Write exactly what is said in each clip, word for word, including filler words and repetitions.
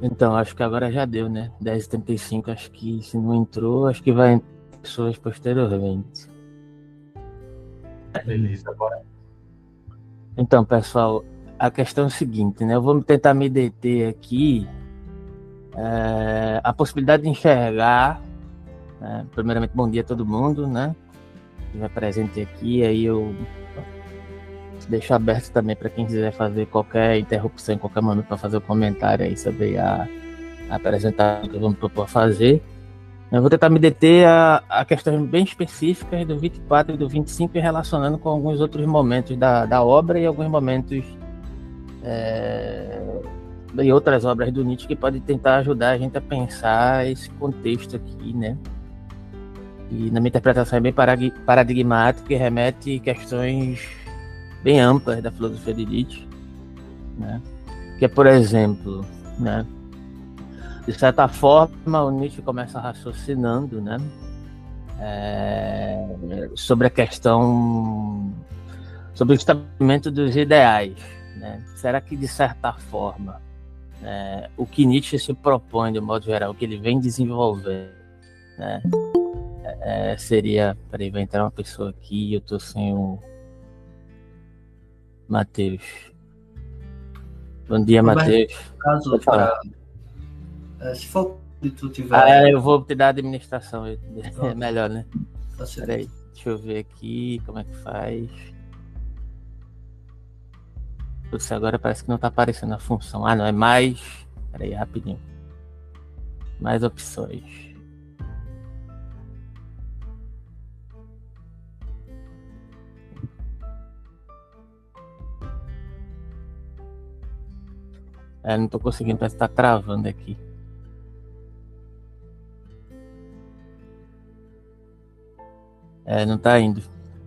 Então, acho que agora já deu, né? dez e trinta e cinco, acho que se não entrou, acho que vai entrar pessoas posteriormente. Beleza, bora. Então, pessoal, a questão é o seguinte, né? Eu vou tentar me deter aqui é, a possibilidade de enxergar, né? Primeiramente, bom dia a todo mundo, né? Que estiver presente aqui, aí eu deixo aberto também para quem quiser fazer qualquer interrupção em qualquer momento para fazer o um comentário aí sobre a, a apresentação que vamos propor fazer. Eu vou tentar me deter a, a questões bem específicas do vinte e quatro e do vinte e cinco e relacionando com alguns outros momentos da, da obra e alguns momentos é, e outras obras do Nietzsche que podem tentar ajudar a gente a pensar esse contexto aqui, né? E na minha interpretação é bem paradigmático e remete a questões bem amplas da filosofia de Nietzsche, né? Que é, por exemplo, né? De certa forma, o Nietzsche começa raciocinando, né? É, sobre a questão, sobre o estabelecimento dos ideais, né? Será que, de certa forma, é, o que Nietzsche se propõe, de modo geral, o que ele vem desenvolvendo, né? É, seria... Peraí, vai entrar uma pessoa aqui, eu tô sem o Matheus. Bom dia, Matheus. Caso para... Se for que tu tiver... Ah, eu vou te dar a administração. É melhor, né? Peraí, deixa eu ver aqui como é que faz. Putz, agora parece que não tá aparecendo a função. Ah, não, é mais... Peraí, rapidinho. Mais opções. É, não tô conseguindo, parece que tá travando aqui. É, não tá indo.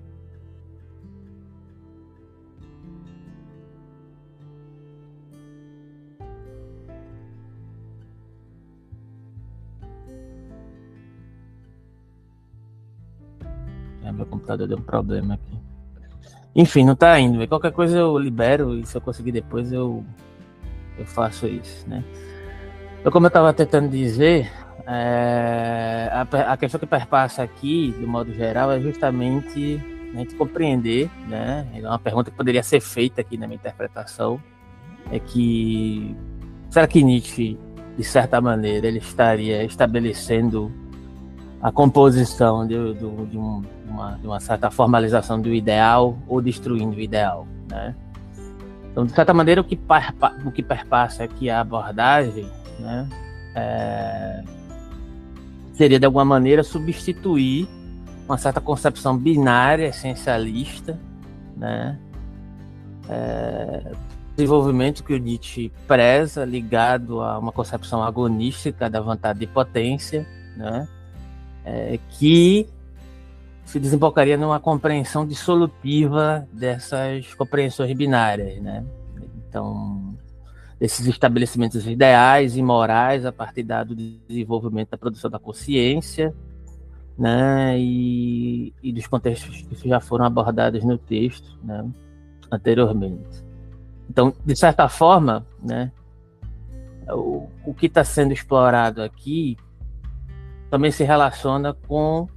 É, meu computador deu um problema aqui. Enfim, não tá indo. Qualquer coisa eu libero e se eu conseguir depois eu, eu faço isso, né? Então, como eu estava tentando dizer, é, a, a questão que perpassa aqui, de modo geral, é justamente a gente compreender, né? É uma pergunta que poderia ser feita aqui na minha interpretação, é que será que Nietzsche, de certa maneira, ele estaria estabelecendo a composição de, de, de, um, uma, de uma certa formalização do ideal ou destruindo o ideal, né? Então, de certa maneira, o que, perpa, o que perpassa aqui a abordagem, né, é, seria, de alguma maneira, substituir uma certa concepção binária, essencialista, né, é, desenvolvimento que o Nietzsche preza, ligado a uma concepção agonística da vontade de potência, né, é, que se desembocaria numa compreensão dissolutiva dessas compreensões binárias, né? Então, desses estabelecimentos ideais e morais a partir do desenvolvimento da produção da consciência, né? E, e dos contextos que já foram abordados no texto, né? Anteriormente. Então, de certa forma, né? O, o que está sendo explorado aqui também se relaciona com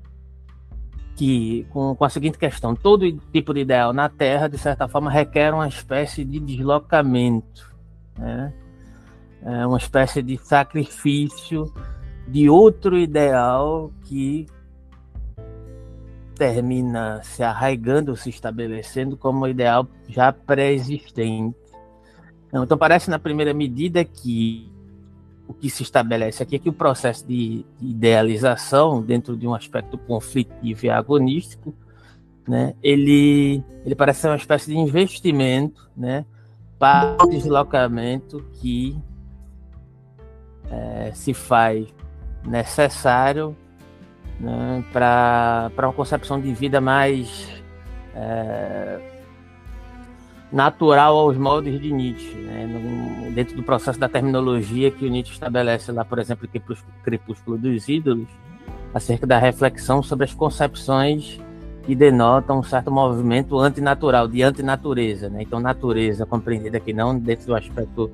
que com, com a seguinte questão: todo tipo de ideal na Terra, de certa forma, requer uma espécie de deslocamento, né? É uma espécie de sacrifício de outro ideal que termina se arraigando, se estabelecendo como ideal já pré-existente. Então, parece, na primeira medida, que o que se estabelece aqui é que o processo de idealização, dentro de um aspecto conflitivo e agonístico, né, ele, ele parece ser uma espécie de investimento, né, para o deslocamento que é, se faz necessário, né, para uma concepção de vida mais é, natural aos moldes de Nietzsche, né? No, dentro do processo da terminologia que o Nietzsche estabelece lá, por exemplo, no Crepúsculo dos Ídolos, acerca da reflexão sobre as concepções que denotam um certo movimento antinatural, de antinatureza, né? Então, natureza compreendida aqui não dentro do aspecto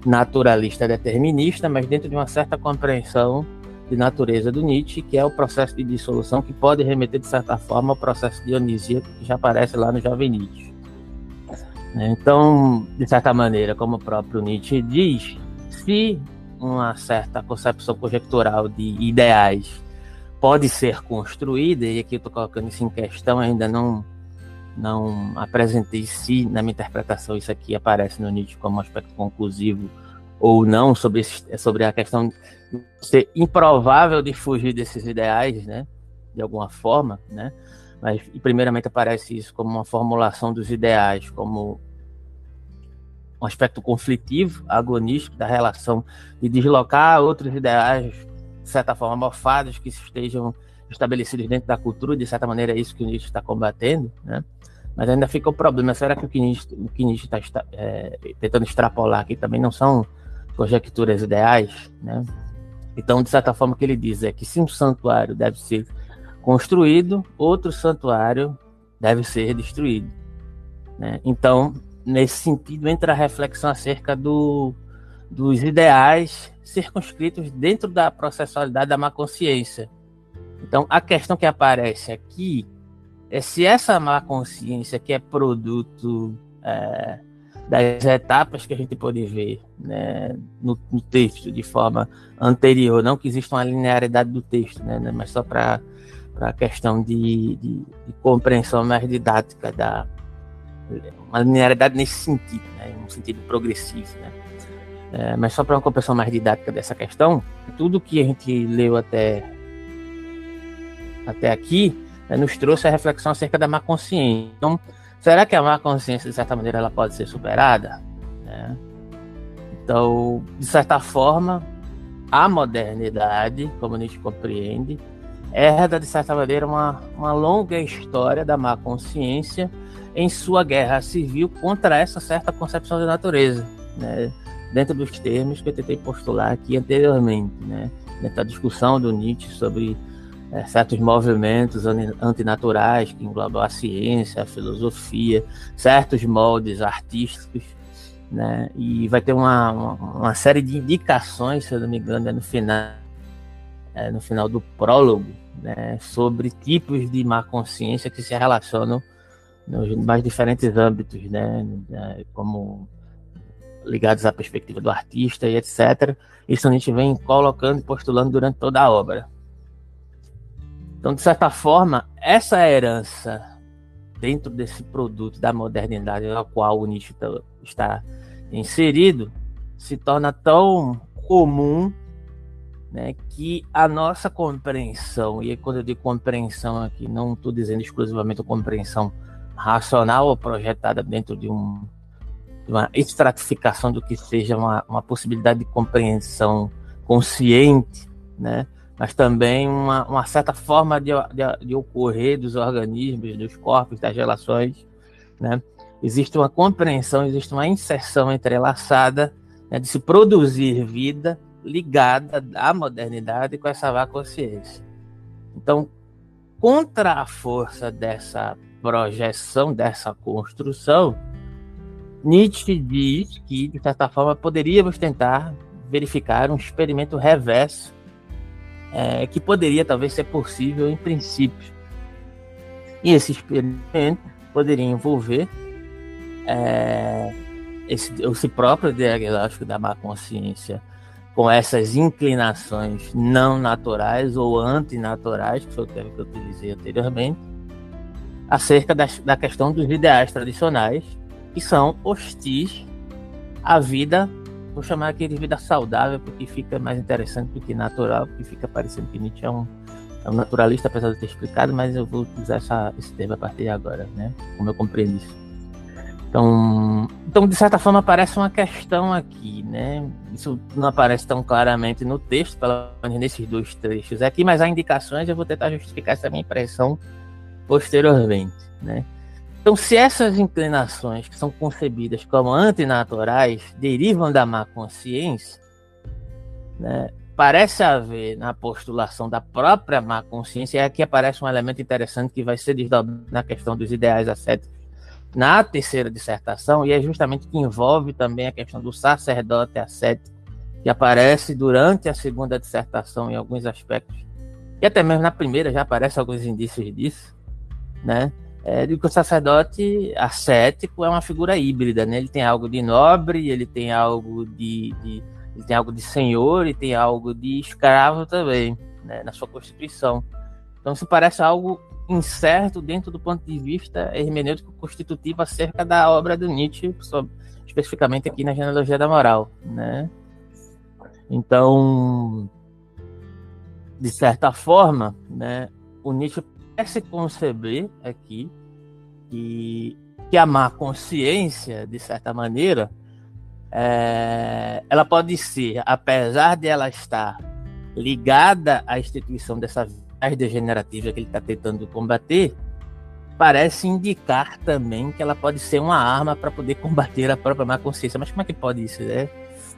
naturalista determinista, mas dentro de uma certa compreensão de natureza do Nietzsche, que é o processo de dissolução, que pode remeter, de certa forma, ao processo dionisíaco que já aparece lá no Jovem Nietzsche. Então, de certa maneira, como o próprio Nietzsche diz, se uma certa concepção conjectural de ideais pode ser construída, e aqui eu estou colocando isso em questão, ainda não, não apresentei se, na minha interpretação, isso aqui aparece no Nietzsche como um aspecto conclusivo ou não, sobre, esse, sobre a questão de ser improvável de fugir desses ideais, né, de alguma forma, né, mas primeiramente aparece isso como uma formulação dos ideais, como um aspecto conflitivo, agonístico da relação, de deslocar outros ideais, de certa forma, mofados, que estejam estabelecidos dentro da cultura, de certa maneira é isso que o Nietzsche está combatendo, né? Mas ainda fica o problema, será que o que Nietzsche, o que Nietzsche está é, tentando extrapolar aqui também não são conjecturas ideais, né? Então, de certa forma, o que ele diz é que se um santuário deve ser construído, outro santuário deve ser destruído, né? Então, nesse sentido, entra a reflexão acerca do, dos ideais circunscritos dentro da processualidade da má consciência. Então, a questão que aparece aqui é se essa má consciência, que é produto é, das etapas que a gente pode ver, né, no, no texto de forma anterior, não que exista uma linearidade do texto, né, mas só para a questão de, de, de compreensão mais didática, da, uma linearidade nesse sentido, né, um sentido progressivo, né. É, mas só para uma compreensão mais didática dessa questão, tudo que a gente leu até, até aqui, né, nos trouxe a reflexão acerca da má consciência. Então, será que a má consciência, de certa maneira, ela pode ser superada? Né? Então, de certa forma, a modernidade, como a gente compreende, herda, de certa maneira, uma, uma longa história da má consciência em sua guerra civil contra essa certa concepção de natureza, né? Dentro dos termos que eu tentei postular aqui anteriormente, né? Dentro da discussão do Nietzsche sobre é, certos movimentos antinaturais que englobam a ciência, a filosofia, certos moldes artísticos, né? E vai ter uma, uma, uma série de indicações, se eu não me engano, é no final, é, no final do prólogo, né? Sobre tipos de má consciência que se relacionam nos mais diferentes âmbitos, né? Como ligados à perspectiva do artista e etcétera. Isso a gente vem colocando e postulando durante toda a obra. Então, de certa forma, essa herança dentro desse produto da modernidade ao qual o Nietzsche está inserido se torna tão comum, né, que a nossa compreensão, e quando eu digo compreensão aqui, não estou dizendo exclusivamente a compreensão racional ou projetada dentro de um uma estratificação do que seja uma, uma possibilidade de compreensão consciente, né? Mas também uma, uma certa forma de, de, de ocorrer dos organismos, dos corpos, das relações, né? Existe uma compreensão, existe uma inserção entrelaçada, né, de se produzir vida ligada à modernidade com essa má consciência. Então, contra a força dessa projeção, dessa construção, Nietzsche diz que, de certa forma, poderíamos tentar verificar um experimento reverso, é, que poderia talvez ser possível em princípio. E esse experimento poderia envolver é, esse, esse próprio diagnóstico da má consciência com essas inclinações não naturais ou antinaturais, que foi o termo que eu utilizei anteriormente, acerca da, da questão dos ideais tradicionais, que são hostis à vida, vou chamar aqui de vida saudável, porque fica mais interessante do que natural, porque fica parecendo que Nietzsche é um, é um naturalista, apesar de eu ter explicado, mas eu vou utilizar essa, esse termo a partir de agora, né? Como eu compreendo isso. Então, então, de certa forma, aparece uma questão aqui, né? Isso não aparece tão claramente no texto, pelo menos nesses dois trechos aqui, mas há indicações, eu vou tentar justificar essa minha impressão posteriormente, né? Então, se essas inclinações que são concebidas como antinaturais derivam da má consciência, né, parece haver na postulação da própria má consciência, e aqui aparece um elemento interessante que vai ser desdobrado na questão dos ideais ascéticos na terceira dissertação, e é justamente que envolve também a questão do sacerdote ascético, que aparece durante a segunda dissertação em alguns aspectos, e até mesmo na primeira já aparecem alguns indícios disso, né? É, de que o sacerdote ascético é uma figura híbrida, né? Ele tem algo de nobre, ele tem algo de, de ele tem algo de senhor e tem algo de escravo também, né? Na sua constituição. Então isso parece algo incerto dentro do ponto de vista hermenêutico constitutivo acerca da obra do Nietzsche, especificamente aqui na genealogia da moral, né? Então, de certa forma, né, o Nietzsche parece conceber aqui que, que a má consciência, de certa maneira, é, ela pode ser, apesar de ela estar ligada à instituição dessa viagem degenerativa que ele está tentando combater, parece indicar também que ela pode ser uma arma para poder combater a própria má consciência. Mas como é que pode isso, né?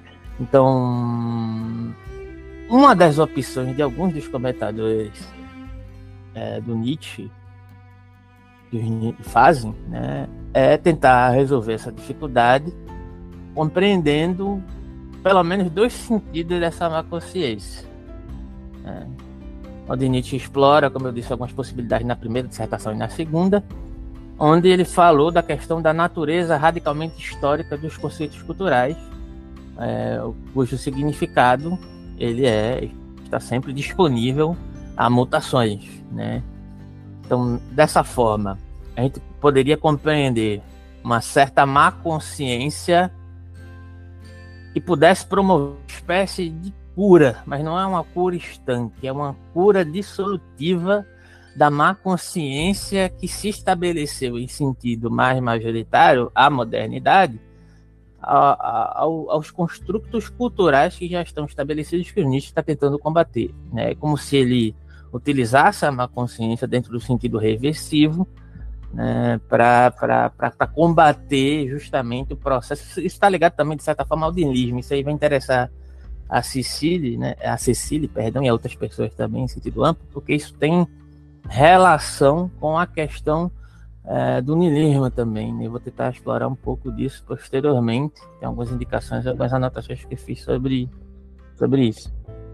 Então, uma das opções de alguns dos comentadores é, do Nietzsche que fazem, né, é tentar resolver essa dificuldade compreendendo pelo menos dois sentidos dessa má consciência, né? Onde Nietzsche explora, como eu disse, algumas possibilidades na primeira dissertação e na segunda, onde ele falou da questão da natureza radicalmente histórica dos conceitos culturais, é, cujo significado ele é, está sempre disponível a mutações, né? Então, dessa forma, a gente poderia compreender uma certa má consciência que pudesse promover uma espécie de cura, mas não é uma cura estanque, é uma cura dissolutiva da má consciência que se estabeleceu em sentido mais majoritário à modernidade, a, a, aos construtos culturais que já estão estabelecidos que o Nietzsche está tentando combater, né? É como se ele utilizasse a má consciência dentro do sentido reversivo, né, para combater justamente o processo. Isso está ligado também, de certa forma, ao niilismo. Isso aí vai interessar a Cecília, né, a Cecília, perdão, e a outras pessoas também, em sentido amplo, porque isso tem relação com a questão é, do niilismo também, né? Eu vou tentar explorar um pouco disso posteriormente. Tem algumas indicações, algumas anotações que eu fiz sobre, sobre isso.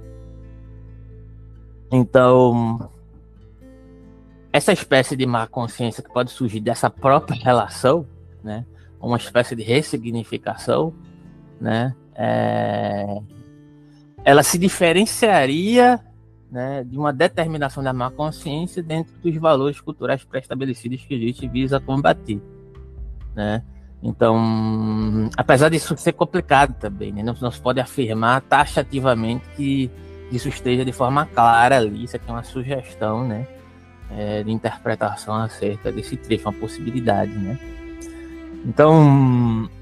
Então, essa espécie de má consciência que pode surgir dessa própria relação, né, uma espécie de ressignificação, né, é, ela se diferenciaria, né, de uma determinação da má consciência dentro dos valores culturais pré-estabelecidos que a gente visa combater, né? Então, apesar disso ser complicado também, né, não, não se pode afirmar taxativamente que isso esteja de forma clara ali. Isso aqui é uma sugestão, né, é, de interpretação acerca desse trecho, uma possibilidade, né? Então,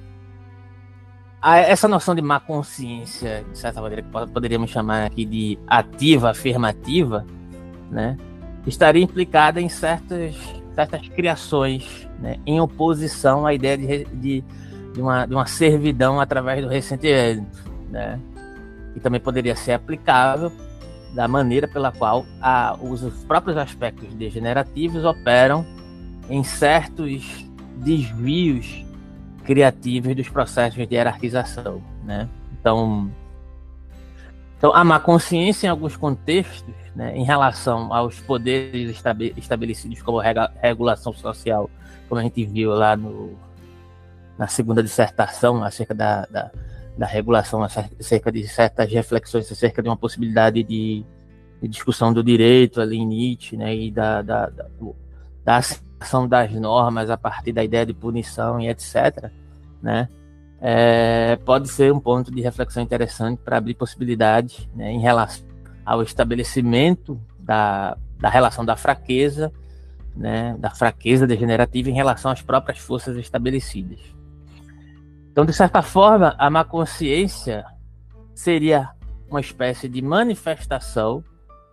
a, essa noção de má consciência, de certa maneira, que poderíamos chamar aqui de ativa, afirmativa, né, estaria implicada em certas, certas criações, né, em oposição à ideia de, de, de, uma, de uma servidão através do ressentimento, né? E também poderia ser aplicável da maneira pela qual a, os próprios aspectos degenerativos operam em certos desvios criativos dos processos de hierarquização, né? Então, então a má consciência em alguns contextos, né, em relação aos poderes estabe, estabelecidos como rega, regulação social, como a gente viu lá no, na segunda dissertação acerca da, da da regulação, acerca de certas reflexões, acerca de uma possibilidade de, de discussão do direito ali em Nietzsche, né, e da, da, da, da aceitação das normas a partir da ideia de punição e etcétera, né, é, pode ser um ponto de reflexão interessante para abrir possibilidades, né, em relação ao estabelecimento da, da relação da fraqueza, né, da fraqueza degenerativa em relação às próprias forças estabelecidas. Então, de certa forma, a má consciência seria uma espécie de manifestação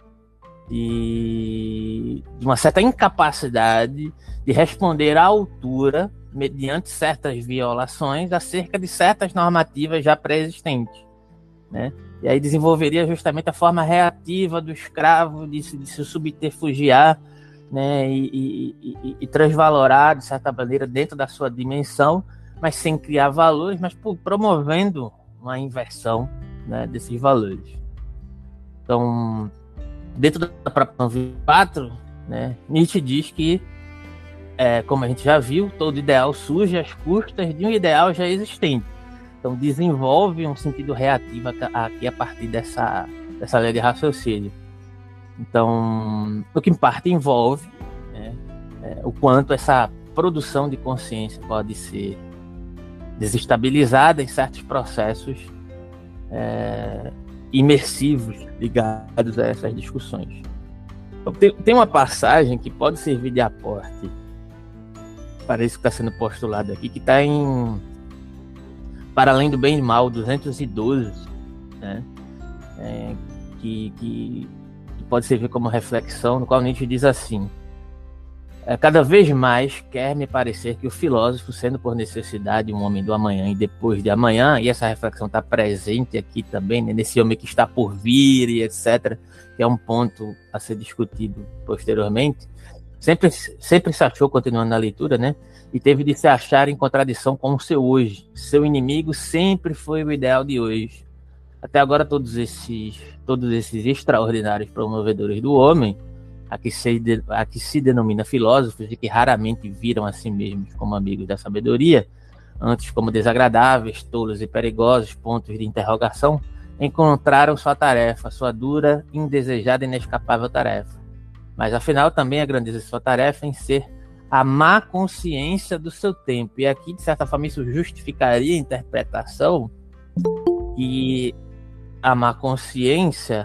de, de uma certa incapacidade de responder à altura, mediante certas violações, acerca de certas normativas já pré-existentes, né? E aí desenvolveria justamente a forma reativa do escravo de se, de se subterfugiar né, e, e, e, e transvalorar, de certa maneira, dentro da sua dimensão, mas sem criar valores, mas promovendo uma inversão, né, desses valores. Então, dentro da própria vinte e quatro, né, Nietzsche diz que, é, como a gente já viu, todo ideal surge às custas de um ideal já existente. Então, desenvolve um sentido reativo aqui a partir dessa, dessa lei de raciocínio. Então, o que em parte envolve, né, é, o quanto essa produção de consciência pode ser desestabilizada em certos processos é, imersivos ligados a essas discussões. Então, tem, tem uma passagem que pode servir de aporte para isso que está sendo postulado aqui, que está em Para Além do Bem e Mal, duzentos e doze, né, é, que, que pode servir como reflexão, no qual Nietzsche diz assim: é, cada vez mais quer me parecer que o filósofo, sendo por necessidade um homem do amanhã e depois de amanhã, e essa reflexão está presente aqui também, né, nesse homem que está por vir e etcétera, que é um ponto a ser discutido posteriormente, sempre, sempre se achou, continuando na leitura, né, e teve de se achar em contradição com o seu hoje. Seu inimigo sempre foi o ideal de hoje. Até agora, todos esses, todos esses extraordinários promovedores do homem, a que, se, a que se denomina filósofos e que raramente viram a si mesmos como amigos da sabedoria, antes como desagradáveis, tolos e perigosos pontos de interrogação, encontraram sua tarefa, sua dura, indesejada e inescapável tarefa. Mas, afinal, também a grandeza de sua tarefa em ser a má consciência do seu tempo. E aqui, de certa forma, isso justificaria a interpretação que a má consciência,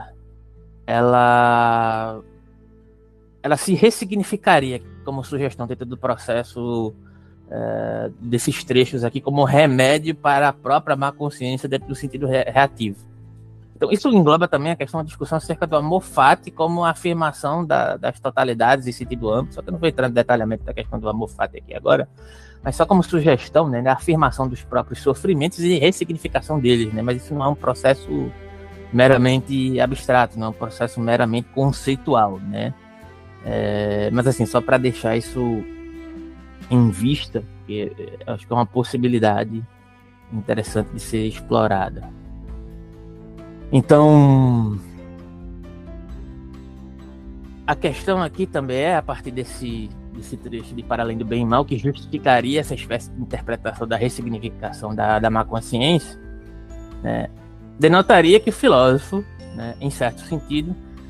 ela, ela se ressignificaria como sugestão dentro do processo é, desses trechos aqui, como remédio para a própria má consciência dentro do sentido re- reativo. Então, isso engloba também a questão da discussão acerca do amor fati como afirmação da, das totalidades em sentido amplo, só que eu não vou entrar no detalhamento da questão do amor fati aqui agora, mas só como sugestão, né, da afirmação dos próprios sofrimentos e ressignificação deles, né, mas isso não é um processo meramente abstrato, não é um processo meramente conceitual, né, é, mas assim, só para deixar isso em vista, porque acho que é uma possibilidade interessante de ser explorada. Então, a questão aqui também é, a partir desse, desse trecho de Para Além do Bem e Mal, que justificaria essa espécie de interpretação da ressignificação da, da má consciência, né, denotaria que o filósofo, né, em certo sentido,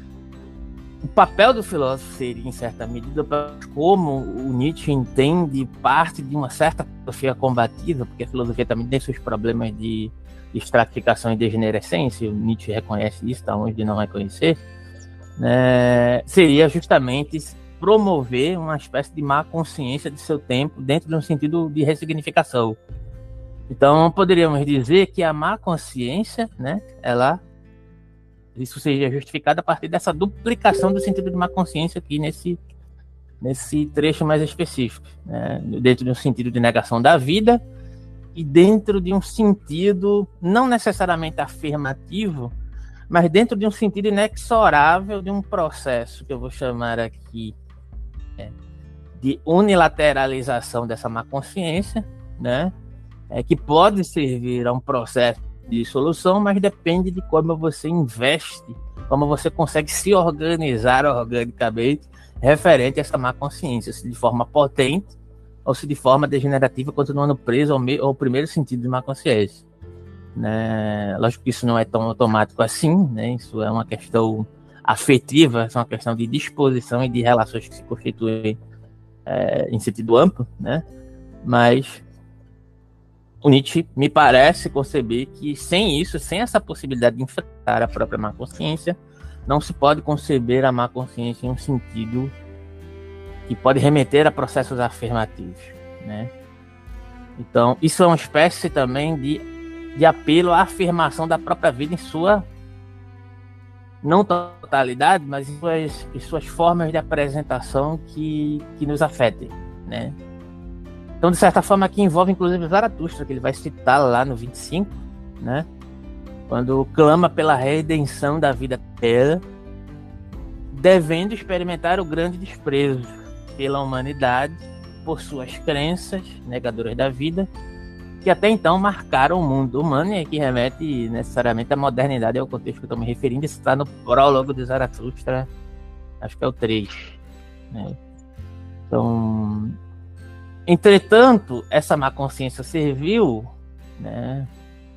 o papel do filósofo seria, em certa medida, como o Nietzsche entende parte de uma certa filosofia combativa, porque a filosofia também tem seus problemas de estratificação e degenerescência, o Nietzsche reconhece isso, está longe de não reconhecer, né, seria justamente promover uma espécie de má consciência de seu tempo dentro de um sentido de ressignificação. Então, poderíamos dizer que a má consciência, né, ela, isso seria justificado a partir dessa duplicação do sentido de má consciência aqui nesse, nesse trecho mais específico, né, dentro de um sentido de negação da vida, e dentro de um sentido não necessariamente afirmativo, mas dentro de um sentido inexorável de um processo que eu vou chamar aqui é, de unilateralização dessa má consciência, né? É, que pode servir a um processo de solução, mas depende de como você investe, como você consegue se organizar organicamente referente a essa má consciência, se de forma potente ou se de forma degenerativa, continuando preso ao, me- ao primeiro sentido de má consciência. Né? Lógico que isso não é tão automático assim, né? Isso é uma questão afetiva, isso é uma questão de disposição e de relações que se constituem é, em sentido amplo, né? Mas o Nietzsche me parece conceber que sem isso, sem essa possibilidade de enfrentar a própria má consciência, não se pode conceber a má consciência em um sentido que pode remeter a processos afirmativos, né? Então, isso é uma espécie também de, de apelo à afirmação da própria vida em sua, não totalidade, mas em suas, em suas formas de apresentação que, que nos afetem, né? Então, de certa forma, aqui envolve inclusive Zaratustra, que ele vai citar lá no vinte e cinco, né? Quando clama pela redenção da vida terra, devendo experimentar o grande desprezo pela humanidade por suas crenças negadoras da vida, que até então marcaram o mundo humano e que remete necessariamente à modernidade, é o contexto que eu estou me referindo. Isso está no prólogo de Zaratustra, acho que é o três, né? Então, entretanto, essa má consciência servil, né,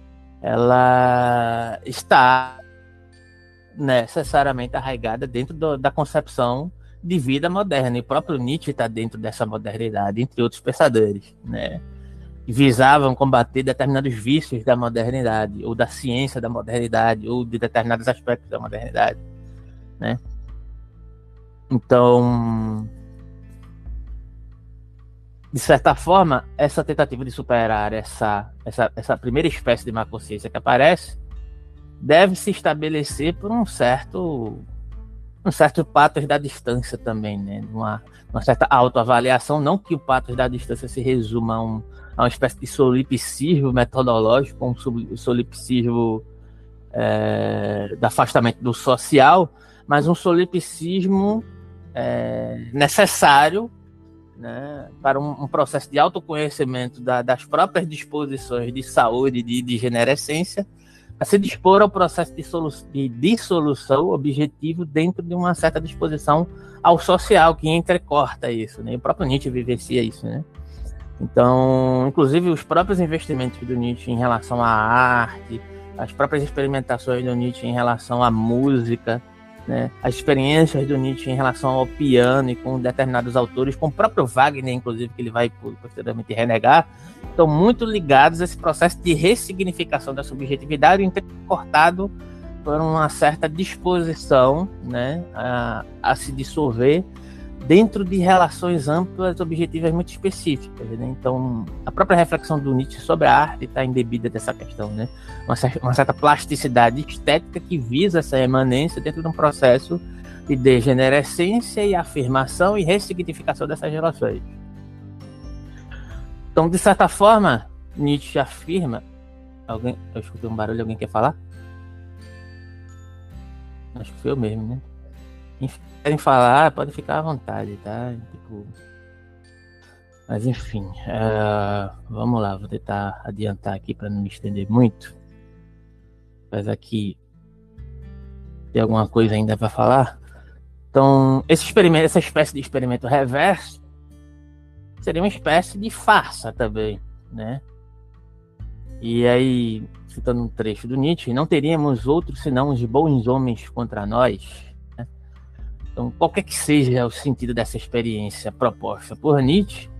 ela está necessariamente arraigada dentro do, da concepção de vida moderna, e o próprio Nietzsche está dentro dessa modernidade, entre outros pensadores, né, que visavam combater determinados vícios da modernidade, ou da ciência da modernidade, ou de determinados aspectos da modernidade, né. Então, de certa forma, essa tentativa de superar essa, essa, essa primeira espécie de má consciência que aparece deve se estabelecer por um certo um certo patos da distância também, né? Uma, uma certa autoavaliação, não que o patos da distância se resuma a, um, a uma espécie de solipsismo metodológico, um solipsismo é, do afastamento do social, mas um solipsismo é, necessário, né, para um, um processo de autoconhecimento da, das próprias disposições de saúde e de degenerescência, a se dispor ao processo de, solu de dissolução objetivo dentro de uma certa disposição ao social que entrecorta isso, né? O próprio Nietzsche vivencia isso, né? Então, inclusive, os próprios investimentos do Nietzsche em relação à arte, as próprias experimentações do Nietzsche em relação à música, né, as experiências do Nietzsche em relação ao piano e com determinados autores, com o próprio Wagner, inclusive, que ele vai posteriormente renegar, estão muito ligados a esse processo de ressignificação da subjetividade, entrecortado por uma certa disposição, né, a, a se dissolver dentro de relações amplas, objetivas muito específicas, né? Então, a própria reflexão do Nietzsche sobre a arte está embebida dessa questão, né? Uma, certa, uma certa plasticidade estética que visa essa emanência dentro de um processo de degenerescência e afirmação e ressignificação dessas relações. Então, de certa forma, Nietzsche afirma... Alguém, eu escutei um barulho, alguém quer falar? Acho que foi eu mesmo, né? Enfim, querem falar, pode ficar à vontade, tá? Tipo... Mas enfim, uh, vamos lá, vou tentar adiantar aqui para não me estender muito. Mas aqui tem alguma coisa ainda para falar. Então, esse experimento, essa espécie de experimento reverso seria uma espécie de farsa também, né? E aí, citando um trecho do Nietzsche, não teríamos outros senão os bons homens contra nós. Então, qualquer que seja o sentido dessa experiência proposta por Nietzsche,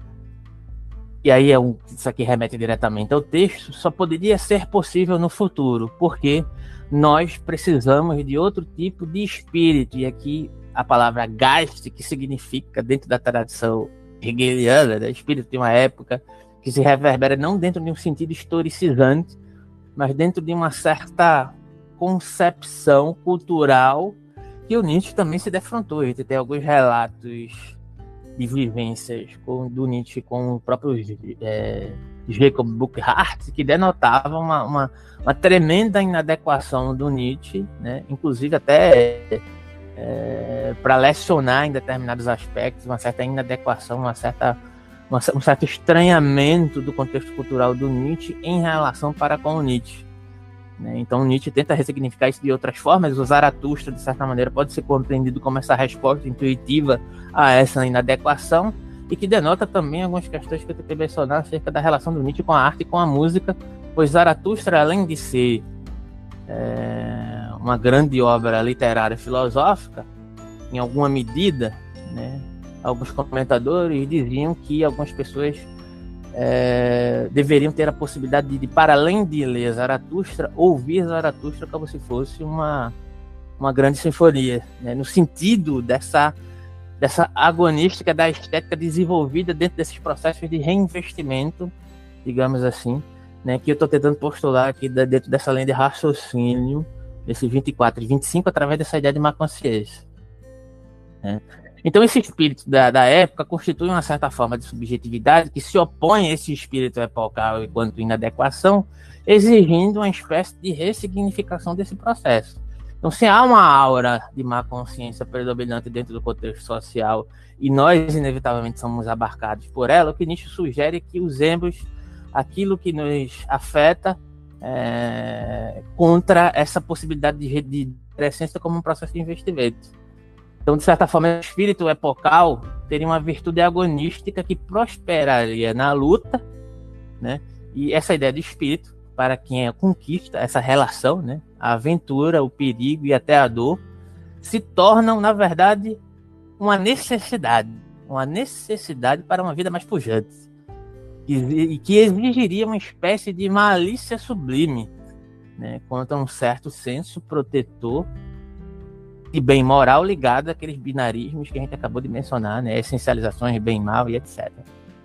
e aí é um, isso aqui remete diretamente ao texto, só poderia ser possível no futuro, porque nós precisamos de outro tipo de espírito. E aqui a palavra Geist, que significa, dentro da tradição hegeliana, né, espírito de uma época, que se reverbera não dentro de um sentido historicizante, mas dentro de uma certa concepção cultural que o Nietzsche também se defrontou. A gente tem alguns relatos de vivências com, do Nietzsche com o próprio é, Jacob Burckhardt, que denotavam uma, uma, uma tremenda inadequação do Nietzsche, né? Inclusive até é, para lecionar em determinados aspectos, uma certa inadequação, uma certa, uma, um certo estranhamento do contexto cultural do Nietzsche em relação para com o Nietzsche. Então Nietzsche tenta ressignificar isso de outras formas. O Zaratustra, de certa maneira, pode ser compreendido como essa resposta intuitiva a essa inadequação, e que denota também algumas questões que eu tentei mencionar acerca da relação do Nietzsche com a arte e com a música, pois Zaratustra, além de ser é, uma grande obra literária e filosófica, em alguma medida, né, alguns comentadores diziam que algumas pessoas É, deveriam ter a possibilidade de, de, para além de ler Zaratustra, ouvir Zaratustra como se fosse uma, uma grande sinfonia, né? No sentido dessa, dessa agonística da estética desenvolvida dentro desses processos de reinvestimento, digamos assim, né? Que eu estou tentando postular aqui dentro dessa linha de raciocínio, desse vinte e quatro e vinte e cinco, através dessa ideia de má consciência, né? Então esse espírito da, da época constitui uma certa forma de subjetividade que se opõe a esse espírito epocal enquanto inadequação, exigindo uma espécie de ressignificação desse processo. Então, se há uma aura de má consciência predominante dentro do contexto social e nós, inevitavelmente, somos abarcados por ela, o que Nietzsche sugere é que usemos aquilo que nos afeta é, contra essa possibilidade de, de crescência como um processo de investimento. Então, de certa forma, o espírito epocal teria uma virtude agonística que prosperaria na luta, né? E essa ideia de espírito, para quem a conquista, essa relação, né? A aventura, o perigo e até a dor, se tornam, na verdade, uma necessidade, uma necessidade para uma vida mais pujante, e que exigiria uma espécie de malícia sublime, né? Contra um certo senso protetor de bem moral ligado àqueles binarismos que a gente acabou de mencionar, né? Essencializações de bem e mal e etcétera.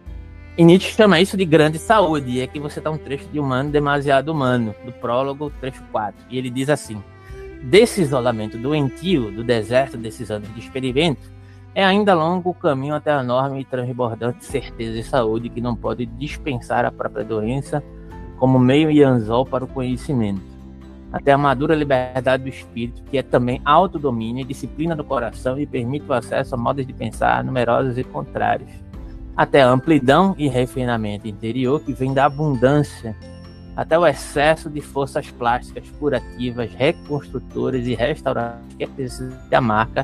E Nietzsche chama isso de grande saúde, e aqui você está um trecho de Humano Demasiado Humano, do prólogo, trecho quatro, e ele diz assim: desse isolamento doentio, do deserto desses anos de experimento, é ainda longo o caminho até a enorme e transbordante certeza e saúde que não pode dispensar a própria doença como meio e anzol para o conhecimento. Até a madura liberdade do espírito, que é também autodomínio e disciplina do coração e permite o acesso a modos de pensar numerosos e contrários. Até a amplidão e refinamento interior, que vem da abundância, até o excesso de forças plásticas, curativas, reconstrutoras e restauradoras, que é a marca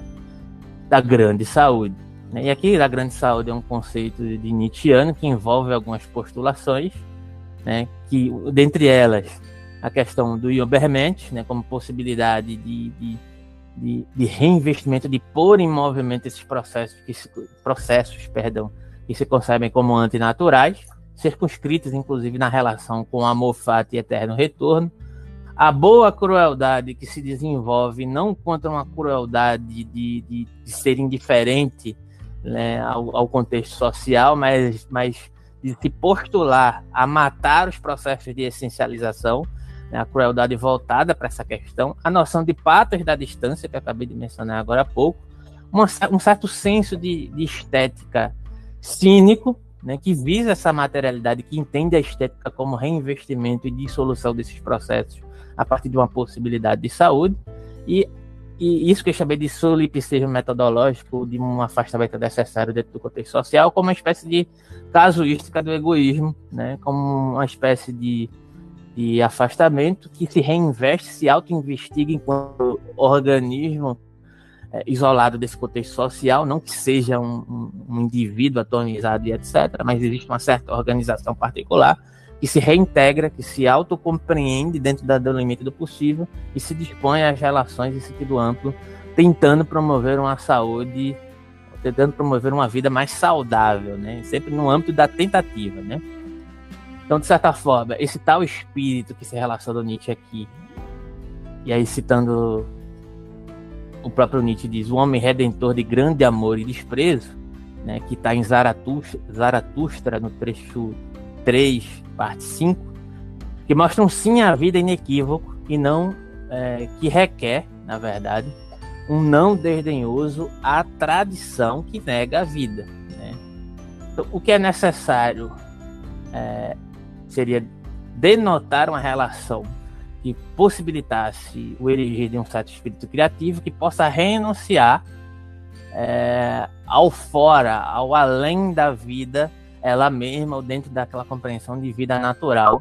da grande saúde. E aqui, a grande saúde é um conceito de Nietzscheano que envolve algumas postulações, né, que, dentre elas, a questão do Übermensch, né, como possibilidade de, de, de, de reinvestimento, de pôr em movimento esses processos, que se, processos perdão, que se concebem como antinaturais, circunscritos, inclusive, na relação com amor, fato e eterno retorno. A boa crueldade que se desenvolve não contra uma crueldade de, de, de ser indiferente, né, ao, ao contexto social, mas, mas de se postular a matar os processos de essencialização, né, a crueldade voltada para essa questão, a noção de patos da distância, que eu acabei de mencionar agora há pouco, uma, um certo senso de, de estética cínico, né, que visa essa materialidade, que entende a estética como reinvestimento e dissolução desses processos a partir de uma possibilidade de saúde, e, e isso que eu chamei de solipsismo metodológico, de um afastamento necessário dentro do contexto social, como uma espécie de casuística do egoísmo, né, como uma espécie de, de afastamento que se reinveste, se auto-investiga enquanto organismo é, isolado desse contexto social, não que seja um, um, um indivíduo atomizado e etcétera, mas existe uma certa organização particular que se reintegra, que se autocompreende dentro da, do limite do possível e se dispõe às relações em sentido amplo, tentando promover uma saúde, tentando promover uma vida mais saudável, né? Sempre no âmbito da tentativa, né? Então, de certa forma, esse tal espírito que se relaciona ao Nietzsche aqui, e aí citando o próprio Nietzsche, diz: o homem redentor de grande amor e desprezo, né, que está em Zaratustra, Zaratustra, no trecho três, parte cinco, que mostram sim a vida inequívoco e não é, que requer, na verdade, um não desdenhoso à tradição que nega a vida, né? Então, o que é necessário é, seria denotar uma relação que possibilitasse o erigir de um certo espírito criativo que possa renunciar é, ao fora, ao além da vida ela mesma, ou dentro daquela compreensão de vida natural,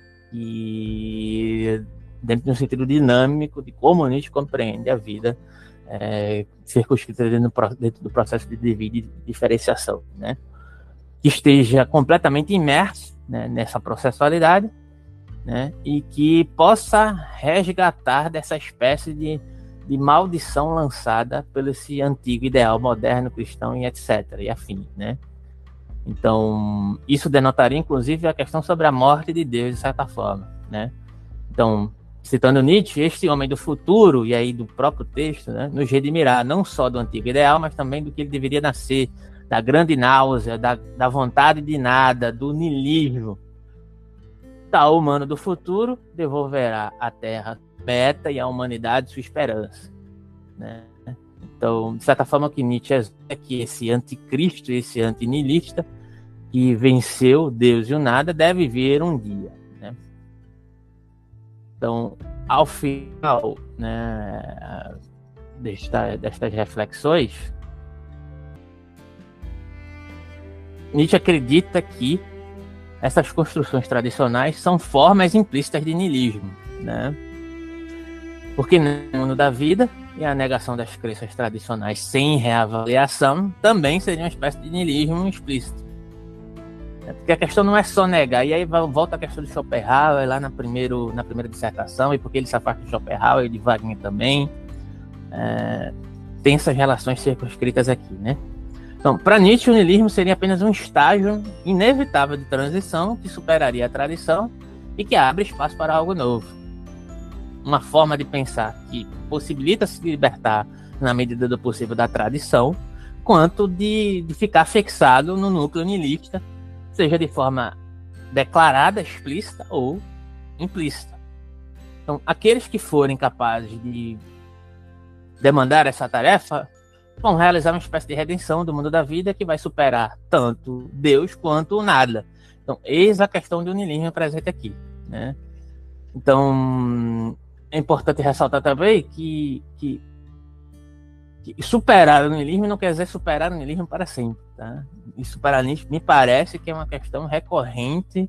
e dentro de um sentido dinâmico de como Nietzsche compreende a vida é, circunscrita dentro, dentro do processo de devida diferenciação, né? Que esteja completamente imerso, né, nessa processualidade, né, e que possa resgatar dessa espécie de, de maldição lançada pelo esse antigo ideal moderno, cristão e etcétera, e afim, né? Então, isso denotaria, inclusive, a questão sobre a morte de Deus, de certa forma, né? Então, citando Nietzsche, este homem do futuro, e aí do próprio texto, né, nos redimirá, não só do antigo ideal, mas também do que ele deveria nascer, da grande náusea, da, da vontade de nada, do niilismo. Tal humano do futuro devolverá à Terra meta e à humanidade sua esperança, né? Então, de certa forma, o que Nietzsche é que esse anticristo, esse antinihilista, que venceu Deus e o nada, deve vir um dia, né? Então, ao final, né, desta, destas reflexões, Nietzsche acredita que essas construções tradicionais são formas implícitas de niilismo, né? Porque no mundo da vida e a negação das crenças tradicionais sem reavaliação também seria uma espécie de niilismo explícito. Porque a questão não é só negar, e aí volta a questão de Schopenhauer lá na, primeiro, na primeira dissertação, e porque ele se afasta de Schopenhauer e de Wagner também, é, tem essas relações circunscritas aqui, né? Então, para Nietzsche, o niilismo seria apenas um estágio inevitável de transição que superaria a tradição e que abre espaço para algo novo. Uma forma de pensar que possibilita se libertar, na medida do possível, da tradição, quanto de, de ficar fixado no núcleo niilista, seja de forma declarada, explícita ou implícita. Então, aqueles que forem capazes de demandar essa tarefa vão realizar uma espécie de redenção do mundo da vida que vai superar tanto Deus quanto o nada. Então, eis a questão do niilismo presente aqui, né? Então, é importante ressaltar também que, que, que superar o niilismo não quer dizer superar o niilismo para sempre, tá? E superar o niilismo me parece que é uma questão recorrente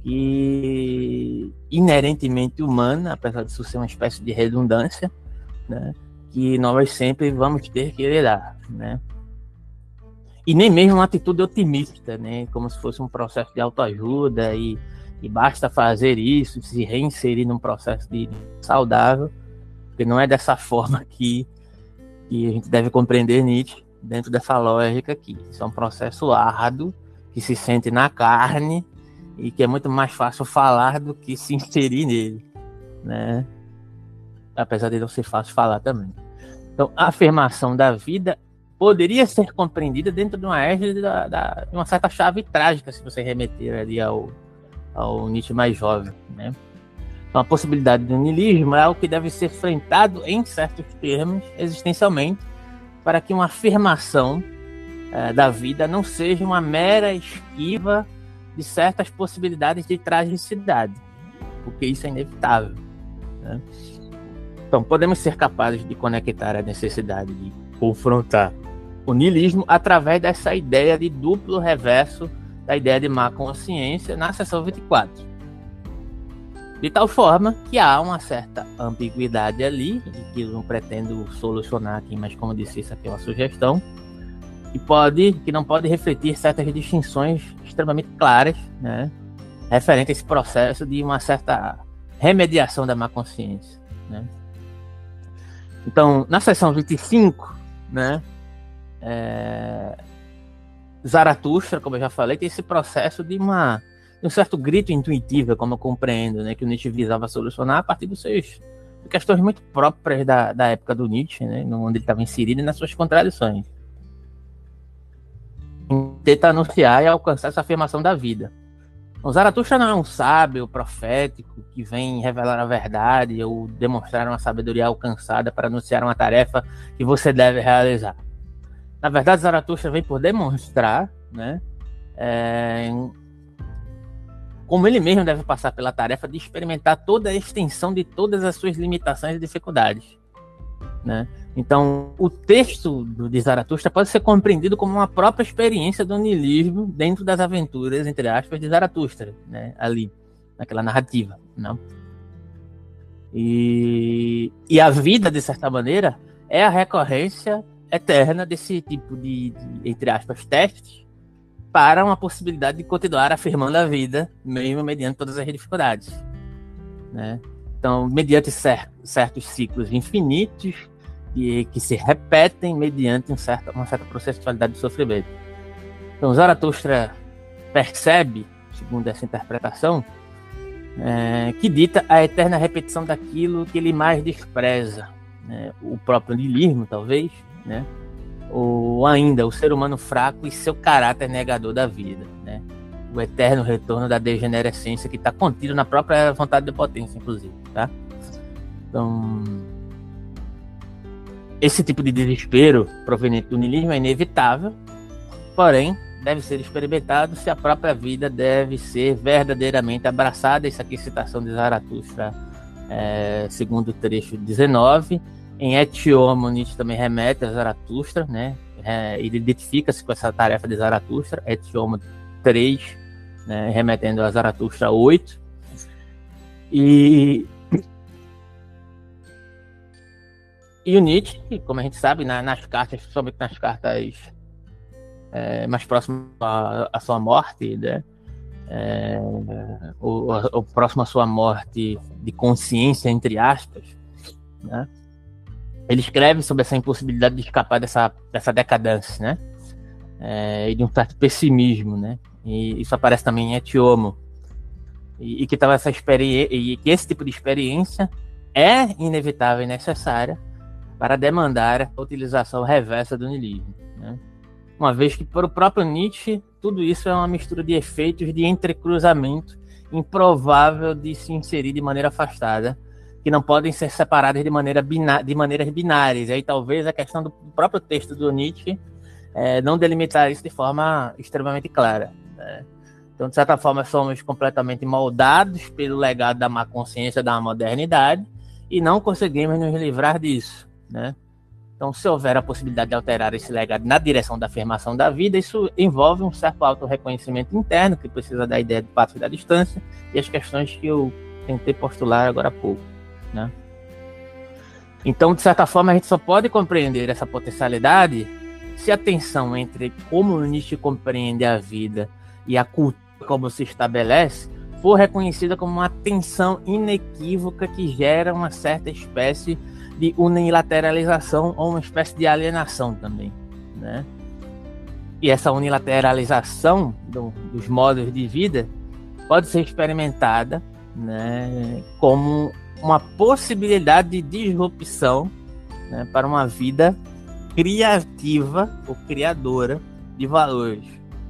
e inerentemente humana, apesar disso ser uma espécie de redundância, né? Que nós sempre vamos ter que lidar, né? E nem mesmo uma atitude otimista, né? Como se fosse um processo de autoajuda e, e basta fazer isso, se reinserir num processo de saudável, porque não é dessa forma que, que a gente deve compreender Nietzsche dentro dessa lógica aqui. Isso é um processo árduo, que se sente na carne e que é muito mais fácil falar do que se inserir nele, né? Apesar de não ser fácil falar também. Então, a afirmação da vida poderia ser compreendida dentro de uma égide da, da, de uma certa chave trágica, se você remeter ali ao, ao Nietzsche mais jovem, né? Então, a possibilidade do niilismo é algo que deve ser enfrentado em certos termos, existencialmente, para que uma afirmação eh, da vida não seja uma mera esquiva de certas possibilidades de tragicidade, porque isso é inevitável, né? Então, podemos ser capazes de conectar a necessidade de confrontar o niilismo através dessa ideia de duplo reverso da ideia de má consciência na seção vinte e quatro. De tal forma que há uma certa ambiguidade ali, e que eu não pretendo solucionar aqui, mas como disse, isso aqui é uma sugestão, que, pode, que não pode refletir certas distinções extremamente claras, né, referente a esse processo de uma certa remediação da má consciência, né? Então, na seção vinte e cinco, né, é, Zaratustra, como eu já falei, tem esse processo de, uma, de um certo grito intuitivo, como eu compreendo, né, que o Nietzsche visava solucionar a partir dos seus, de questões muito próprias da, da época do Nietzsche, né, onde ele estava inserido e nas suas contradições. Tenta anunciar e alcançar essa afirmação da vida. O Zaratustra não é um sábio profético que vem revelar a verdade ou demonstrar uma sabedoria alcançada para anunciar uma tarefa que você deve realizar. Na verdade, Zaratustra vem por demonstrar, né, é, como ele mesmo deve passar pela tarefa de experimentar toda a extensão de todas as suas limitações e dificuldades, né? Então, o texto de Zaratustra pode ser compreendido como uma própria experiência do niilismo dentro das aventuras, entre aspas, de Zaratustra, né? Ali, naquela narrativa, não? E, e a vida, de certa maneira, é a recorrência eterna desse tipo de, de, entre aspas, testes para uma possibilidade de continuar afirmando a vida, mesmo mediante todas as dificuldades, né? Então, mediante cer- certos ciclos infinitos, Que, que se repetem mediante um certo, uma certa processualidade de sofrimento. Então, Zaratustra percebe, segundo essa interpretação, é, que dita a eterna repetição daquilo que ele mais despreza, né? O próprio niilismo, talvez, né? Ou ainda o ser humano fraco e seu caráter negador da vida, né? O eterno retorno da degenerescência que está contido na própria vontade de potência, inclusive, tá? Então, esse tipo de desespero proveniente do niilismo é inevitável, porém, deve ser experimentado se a própria vida deve ser verdadeiramente abraçada. Isso aqui é citação de Zaratustra é, segundo o trecho dezenove. Em Et Homo, Nietzsche também remete a Zaratustra, né? É, ele identifica-se com essa tarefa de Zaratustra, Et Homo três, né? Remetendo a Zaratustra oito. E, e o Nietzsche, como a gente sabe, na, nas cartas, principalmente nas cartas é, mais próximas à, à sua morte, né? É, o, o próximo à sua morte de consciência, entre aspas, né? Ele escreve sobre essa impossibilidade de escapar dessa, dessa decadência, né? É, e de um certo pessimismo, né? E isso aparece também em Et Homo. E, e que tava essa experiência, e que esse tipo de experiência é inevitável e necessária para demandar a utilização reversa do niilismo, né? Uma vez que, para o próprio Nietzsche, tudo isso é uma mistura de efeitos de entrecruzamento improvável de se inserir de maneira afastada, que não podem ser separadas de, maneira biná de maneiras binárias. E aí talvez a questão do próprio texto do Nietzsche é, não delimitar isso de forma extremamente clara, né? Então, de certa forma, somos completamente moldados pelo legado da má consciência da modernidade e não conseguimos nos livrar disso, né? Então, se houver a possibilidade de alterar esse legado na direção da afirmação da vida, isso envolve um certo autorreconhecimento interno, que precisa da ideia do passo e da distância, e as questões que eu tentei postular agora há pouco, né? Então, de certa forma, a gente só pode compreender essa potencialidade se a tensão entre como o Nietzsche compreende a vida e a cultura como se estabelece for reconhecida como uma tensão inequívoca que gera uma certa espécie de unilateralização ou uma espécie de alienação também, né? E essa unilateralização do, dos modos de vida pode ser experimentada, né, como uma possibilidade de disrupção, né, para uma vida criativa ou criadora de valores.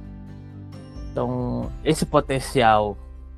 Então, esse potencial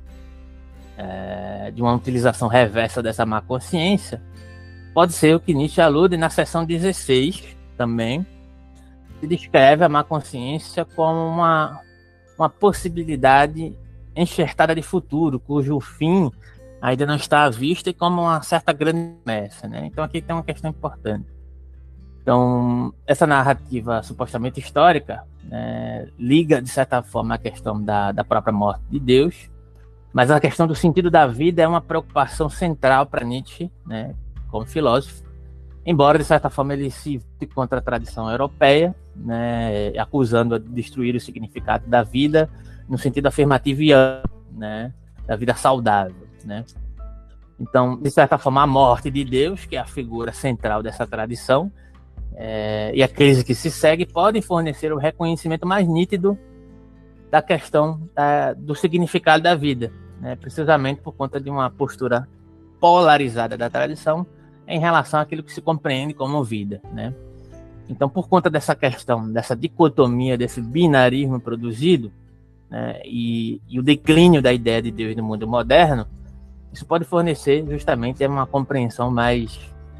é, de uma utilização reversa dessa má consciência pode ser o que Nietzsche alude na seção dezesseis também, que descreve a má consciência como uma, uma possibilidade enxertada de futuro, cujo fim ainda não está à vista e como uma certa grande promessa, né? Então aqui tem uma questão importante. Então, essa narrativa supostamente histórica, né, liga, de certa forma, a questão da, da própria morte de Deus, mas a questão do sentido da vida é uma preocupação central para Nietzsche, né, como filósofo, embora, de certa forma, ele se lute contra a tradição europeia, né, acusando de destruir o significado da vida no sentido afirmativo e amplo, né, da vida saudável, né? Então, de certa forma, a morte de Deus, que é a figura central dessa tradição, é, e aqueles que se seguem podem fornecer o reconhecimento mais nítido da questão da, do significado da vida, né, precisamente por conta de uma postura polarizada da tradição em relação àquilo que se compreende como vida, né? Então, por conta dessa questão, dessa dicotomia, desse binarismo produzido, né, e, e o declínio da ideia de Deus no mundo moderno, isso pode fornecer justamente uma compreensão mais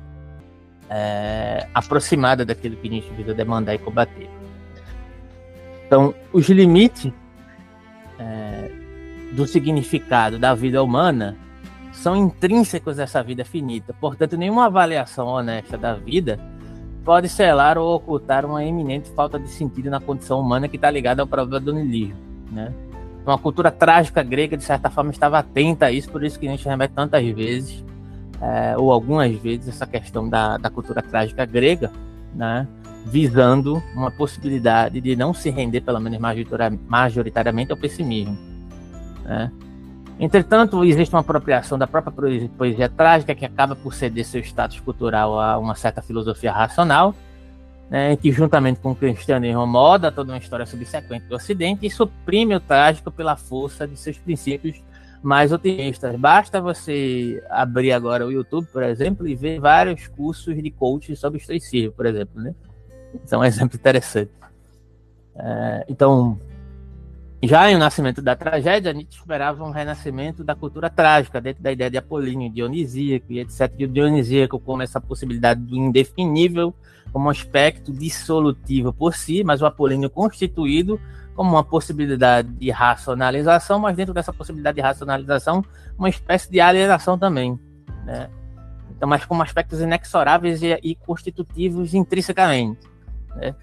é, aproximada daquilo que Nietzsche visa demandar e combater. Então, os limites é, do significado da vida humana são intrínsecos a essa vida finita. Portanto, nenhuma avaliação honesta da vida pode selar ou ocultar uma eminente falta de sentido na condição humana que está ligada ao problema do niilismo, né? Então, a cultura trágica grega, de certa forma, estava atenta a isso, por isso que a gente remete tantas vezes, é, ou algumas vezes, essa questão da, da cultura trágica grega, né, visando uma possibilidade de não se render, pelo menos majoritariamente, ao pessimismo, né? Entretanto, existe uma apropriação da própria poesia trágica que acaba por ceder seu status cultural a uma certa filosofia racional, né, que juntamente com o cristianismo moda toda uma história subsequente do Ocidente e suprime o trágico pela força de seus princípios mais otimistas. Basta você abrir agora o YouTube, por exemplo, e ver vários cursos de coaching sobre estoicismo, por exemplo, né? Isso é um exemplo interessante. É, então, já em O Nascimento da Tragédia, Nietzsche esperava um renascimento da cultura trágica, dentro da ideia de Apolíneo, dionisíaco e etcétera. E o dionisíaco como essa possibilidade do indefinível, como um aspecto dissolutivo por si, mas o Apolíneo constituído como uma possibilidade de racionalização, mas dentro dessa possibilidade de racionalização, uma espécie de alienação também, né? Então, mas como aspectos inexoráveis e, e constitutivos intrinsecamente, né?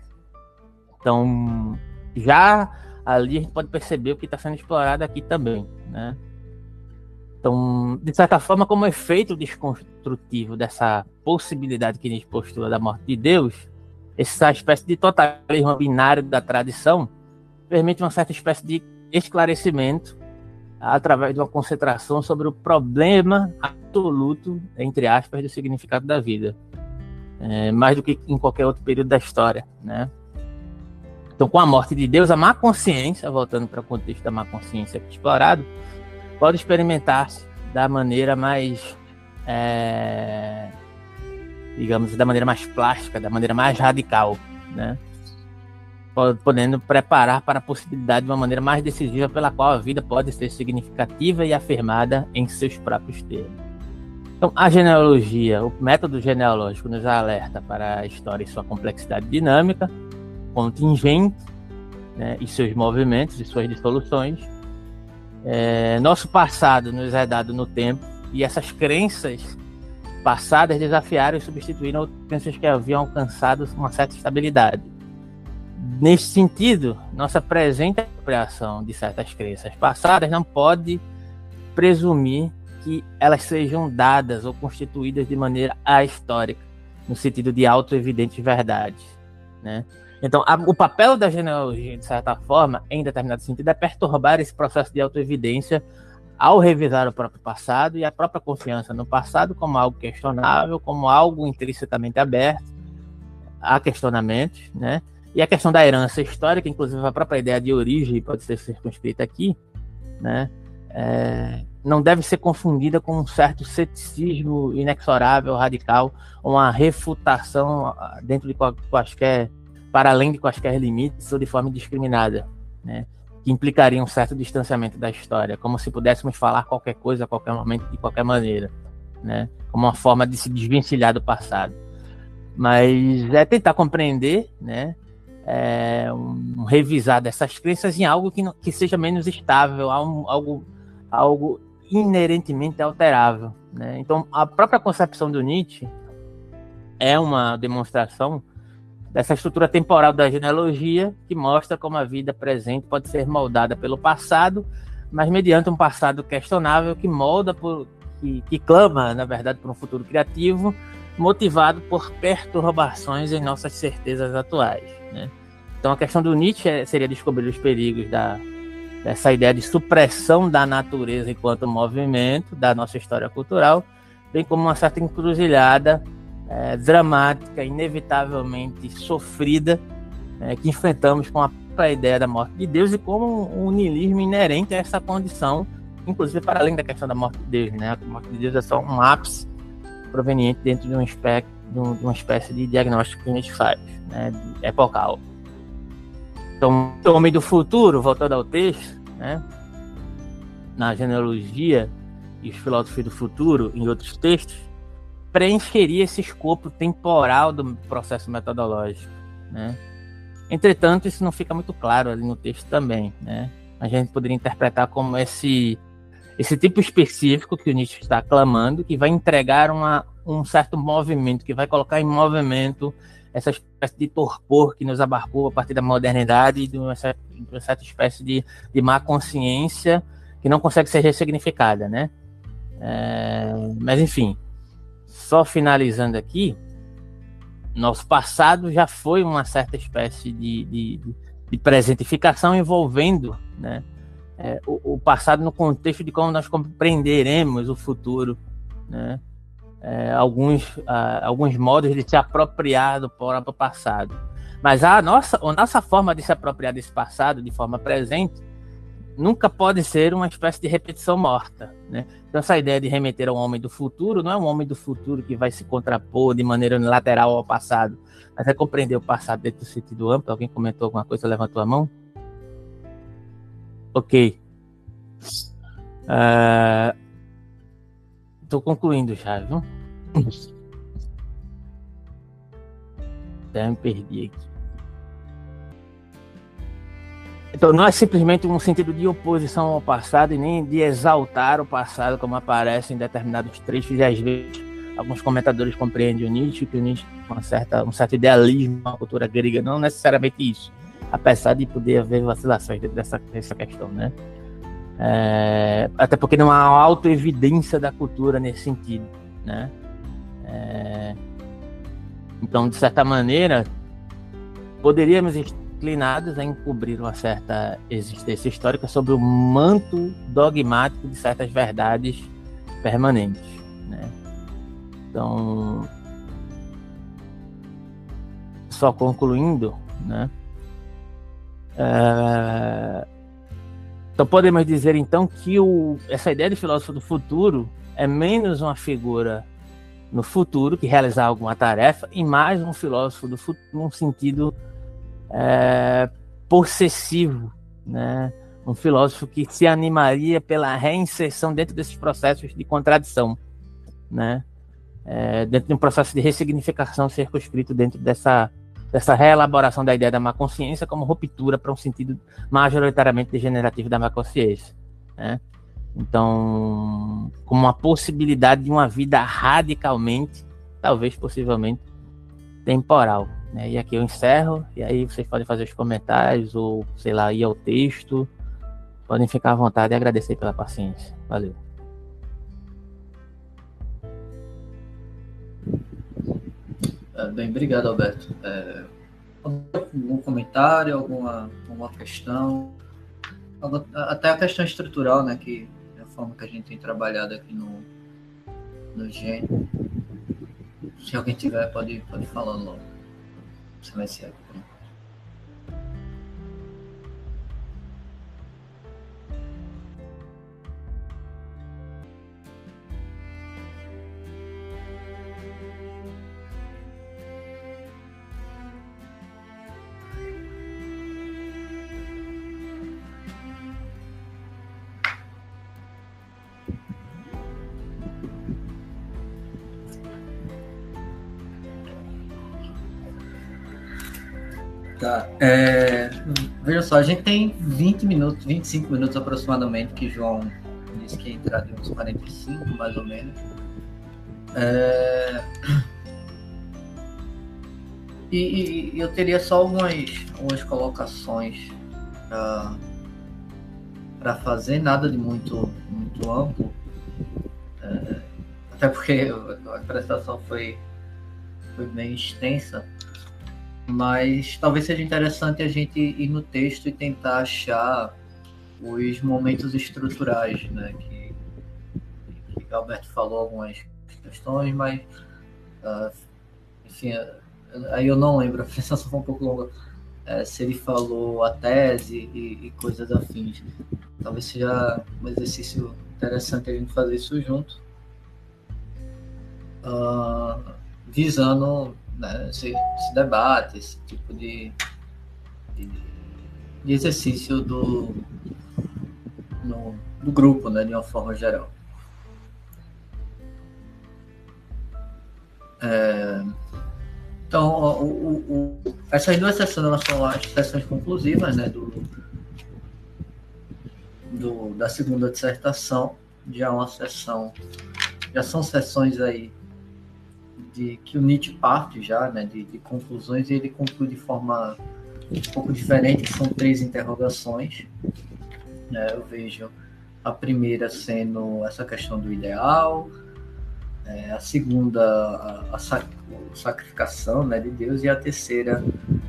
Então, já ali a gente pode perceber o que está sendo explorado aqui também, né? Então, de certa forma, como efeito desconstrutivo dessa possibilidade que a gente postula da morte de Deus, essa espécie de totalitarismo binário da tradição permite uma certa espécie de esclarecimento através de uma concentração sobre o problema absoluto, entre aspas, do significado da vida, é, mais do que em qualquer outro período da história, né? Então, com a morte de Deus, a má consciência, voltando para o contexto da má consciência explorado, pode experimentar-se da maneira mais, é, digamos, da maneira mais plástica, da maneira mais radical, né? Podendo preparar para a possibilidade de uma maneira mais decisiva pela qual a vida pode ser significativa e afirmada em seus próprios termos. Então, a genealogia, o método genealógico nos alerta para a história e sua complexidade dinâmica, contingente, né, e seus movimentos e suas dissoluções. É, nosso passado nos é dado no tempo, e essas crenças passadas desafiaram e substituíram outras crenças que haviam alcançado uma certa estabilidade. Nesse sentido, nossa presente apropriação de certas crenças passadas não pode presumir que elas sejam dadas ou constituídas de maneira ahistórica, no sentido de auto-evidentes verdades, né? Então, a, o papel da genealogia, de certa forma, em determinado sentido, é perturbar esse processo de autoevidência ao revisar o próprio passado e a própria confiança no passado como algo questionável, como algo intrinsecamente aberto a questionamentos, né? E a questão da herança histórica, inclusive a própria ideia de origem pode ser circunscrita aqui, né? É, não deve ser confundida com um certo ceticismo inexorável, radical, ou uma refutação dentro de quaisquer, para além de quaisquer limites ou de forma indiscriminada, né? Que implicaria um certo distanciamento da história, como se pudéssemos falar qualquer coisa a qualquer momento, de qualquer maneira, né? Como uma forma de se desvencilhar do passado. Mas é tentar compreender, né? É um, um revisar dessas crenças em algo que, não, que seja menos estável, algo, algo, algo inerentemente alterável, né? Então, a própria concepção do Nietzsche é uma demonstração dessa estrutura temporal da genealogia que mostra como a vida presente pode ser moldada pelo passado, mas mediante um passado questionável que molda, por, que, que clama, na verdade, por um futuro criativo, motivado por perturbações em nossas certezas atuais, né? Então, a questão do Nietzsche seria descobrir os perigos da, dessa ideia de supressão da natureza enquanto movimento da nossa história cultural, bem como uma certa encruzilhada é, dramática, inevitavelmente sofrida, é, que enfrentamos com a própria ideia da morte de Deus e como um niilismo inerente a essa condição, inclusive para além da questão da morte de Deus, né? A morte de Deus é só um ápice proveniente dentro de, um espectro, de, um, de uma espécie de diagnóstico que a gente faz, né? Epocal. Então, o homem do futuro, voltando ao texto, né? Na genealogia e os filósofos do futuro, em outros textos, preencheria esse escopo temporal do processo metodológico, né? Entretanto, isso não fica muito claro ali no texto também, né? A gente poderia interpretar como esse, esse tipo específico que o Nietzsche está aclamando, que vai entregar uma, um certo movimento, que vai colocar em movimento essa espécie de torpor que nos abarcou a partir da modernidade e de uma certa, de uma certa espécie de, de má consciência que não consegue ser ressignificada, né? É, mas, enfim, só finalizando aqui, nosso passado já foi uma certa espécie de, de, de presentificação envolvendo, né, é, o, o passado no contexto de como nós compreenderemos o futuro, né? É, alguns, uh, alguns modos de se apropriar do próprio passado. Mas a nossa, a nossa forma de se apropriar desse passado de forma presente nunca pode ser uma espécie de repetição morta, né? Então, essa ideia de remeter ao homem do futuro não é um homem do futuro que vai se contrapor de maneira unilateral ao passado, mas é compreender o passado dentro do sentido amplo. Alguém comentou alguma coisa? Levantou a mão? Ok. Uh... Estou concluindo já, viu? Até me perdi aqui. Então, não é simplesmente um sentido de oposição ao passado e nem de exaltar o passado, como aparece em determinados trechos, e às vezes alguns comentadores compreendem o Nietzsche, que o Nietzsche tem uma certa, um certo idealismo na cultura grega, não necessariamente isso, apesar de poder haver vacilações dentro dessa, dessa questão, né? É, até porque não há autoevidência da cultura nesse sentido, né? É, então, de certa maneira, poderíamos inclinados a encobrir uma certa existência histórica sob o manto dogmático de certas verdades permanentes, né? Então, só concluindo, né? É, então podemos dizer então que o, essa ideia de filósofo do futuro é menos uma figura no futuro que realizar alguma tarefa e mais um filósofo do futuro num sentido É, possessivo, né? Um filósofo que se animaria pela reinserção dentro desses processos de contradição, né? É, dentro de um processo de ressignificação circunscrito dentro dessa, dessa reelaboração da ideia da má consciência como ruptura para um sentido majoritariamente degenerativo da má consciência, né? Então, como uma possibilidade de uma vida radicalmente, talvez possivelmente, temporal. E aqui eu encerro, e aí vocês podem fazer os comentários, ou, sei lá, ir ao texto. Podem ficar à vontade e agradecer pela paciência. Valeu. É, bem, obrigado, Alberto. É, algum comentário, alguma, alguma questão? Até a questão estrutural, né, que é a forma que a gente tem trabalhado aqui no, no Gênio. Se alguém tiver, pode, pode falar logo. Você vai ser aqui. Tá. É, veja só, a gente tem vinte minutos, vinte e cinco minutos aproximadamente, que João disse que ia entrar de uns quarenta e cinco, mais ou menos. É, e, e eu teria só algumas, algumas colocações para fazer, nada de muito, muito amplo, é, até porque a apresentação foi, foi bem extensa. Mas talvez seja interessante a gente ir no texto e tentar achar os momentos estruturais, né? Que, que o Alberto falou algumas questões, mas uh, enfim, aí eu não lembro, a apresentação foi um pouco longa, uh, se ele falou a tese e, e coisas afins. Talvez seja um exercício interessante a gente fazer isso junto, uh, visando, né, esse, esse debate, esse tipo de, de, de exercício do, no, do grupo, né, de uma forma geral. É, então, o, o, o, essas duas sessões elas são as sessões conclusivas, né, do, do, da segunda dissertação. Já é uma sessão, já são sessões aí de que o Nietzsche parte já, né, de, de conclusões, e ele conclui de forma um pouco diferente, que são três interrogações. Né, eu vejo a primeira sendo essa questão do ideal, é, a segunda a, a, sac, a sacrificação, né, de Deus, e a terceira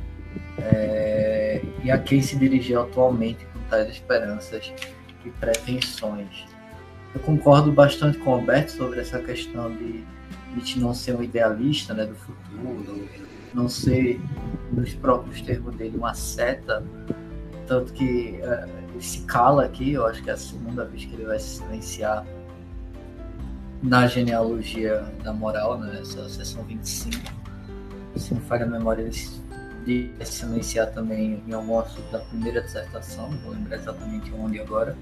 é, e a quem se dirigiu atualmente com tais esperanças e pretensões. Eu concordo bastante com o Alberto sobre essa questão de Nietzsche não ser um idealista, né, do futuro, não ser, nos próprios termos dele, uma seta, tanto que uh, ele se cala aqui. Eu acho que é a segunda vez que ele vai se silenciar na genealogia da moral, né, essa seção vinte e cinco. Se não falha a memória, ele se silenciar também em algum assunto da primeira dissertação, não vou lembrar exatamente onde agora.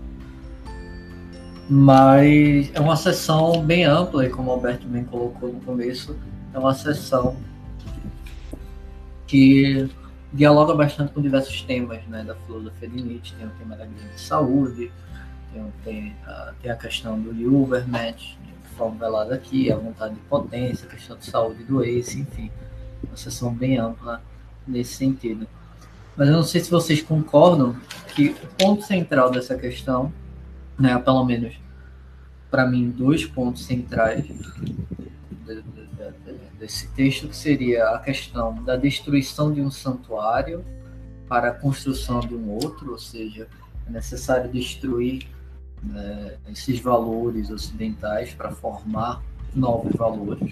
Mas é uma sessão bem ampla, e como o Alberto bem colocou no começo, é uma sessão que dialoga bastante com diversos temas, né, da filosofia de Nietzsche. Tem o tema da grande saúde, tem, tem, a, tem a questão do Übermensch, de forma velada aqui, a vontade de potência, a questão de saúde do Ace, enfim, uma sessão bem ampla nesse sentido. Mas eu não sei se vocês concordam que o ponto central dessa questão, né, pelo menos para mim, dois pontos centrais de, de, de, desse texto, que seria a questão da destruição de um santuário para a construção de um outro, ou seja, é necessário destruir, né, esses valores ocidentais para formar novos valores.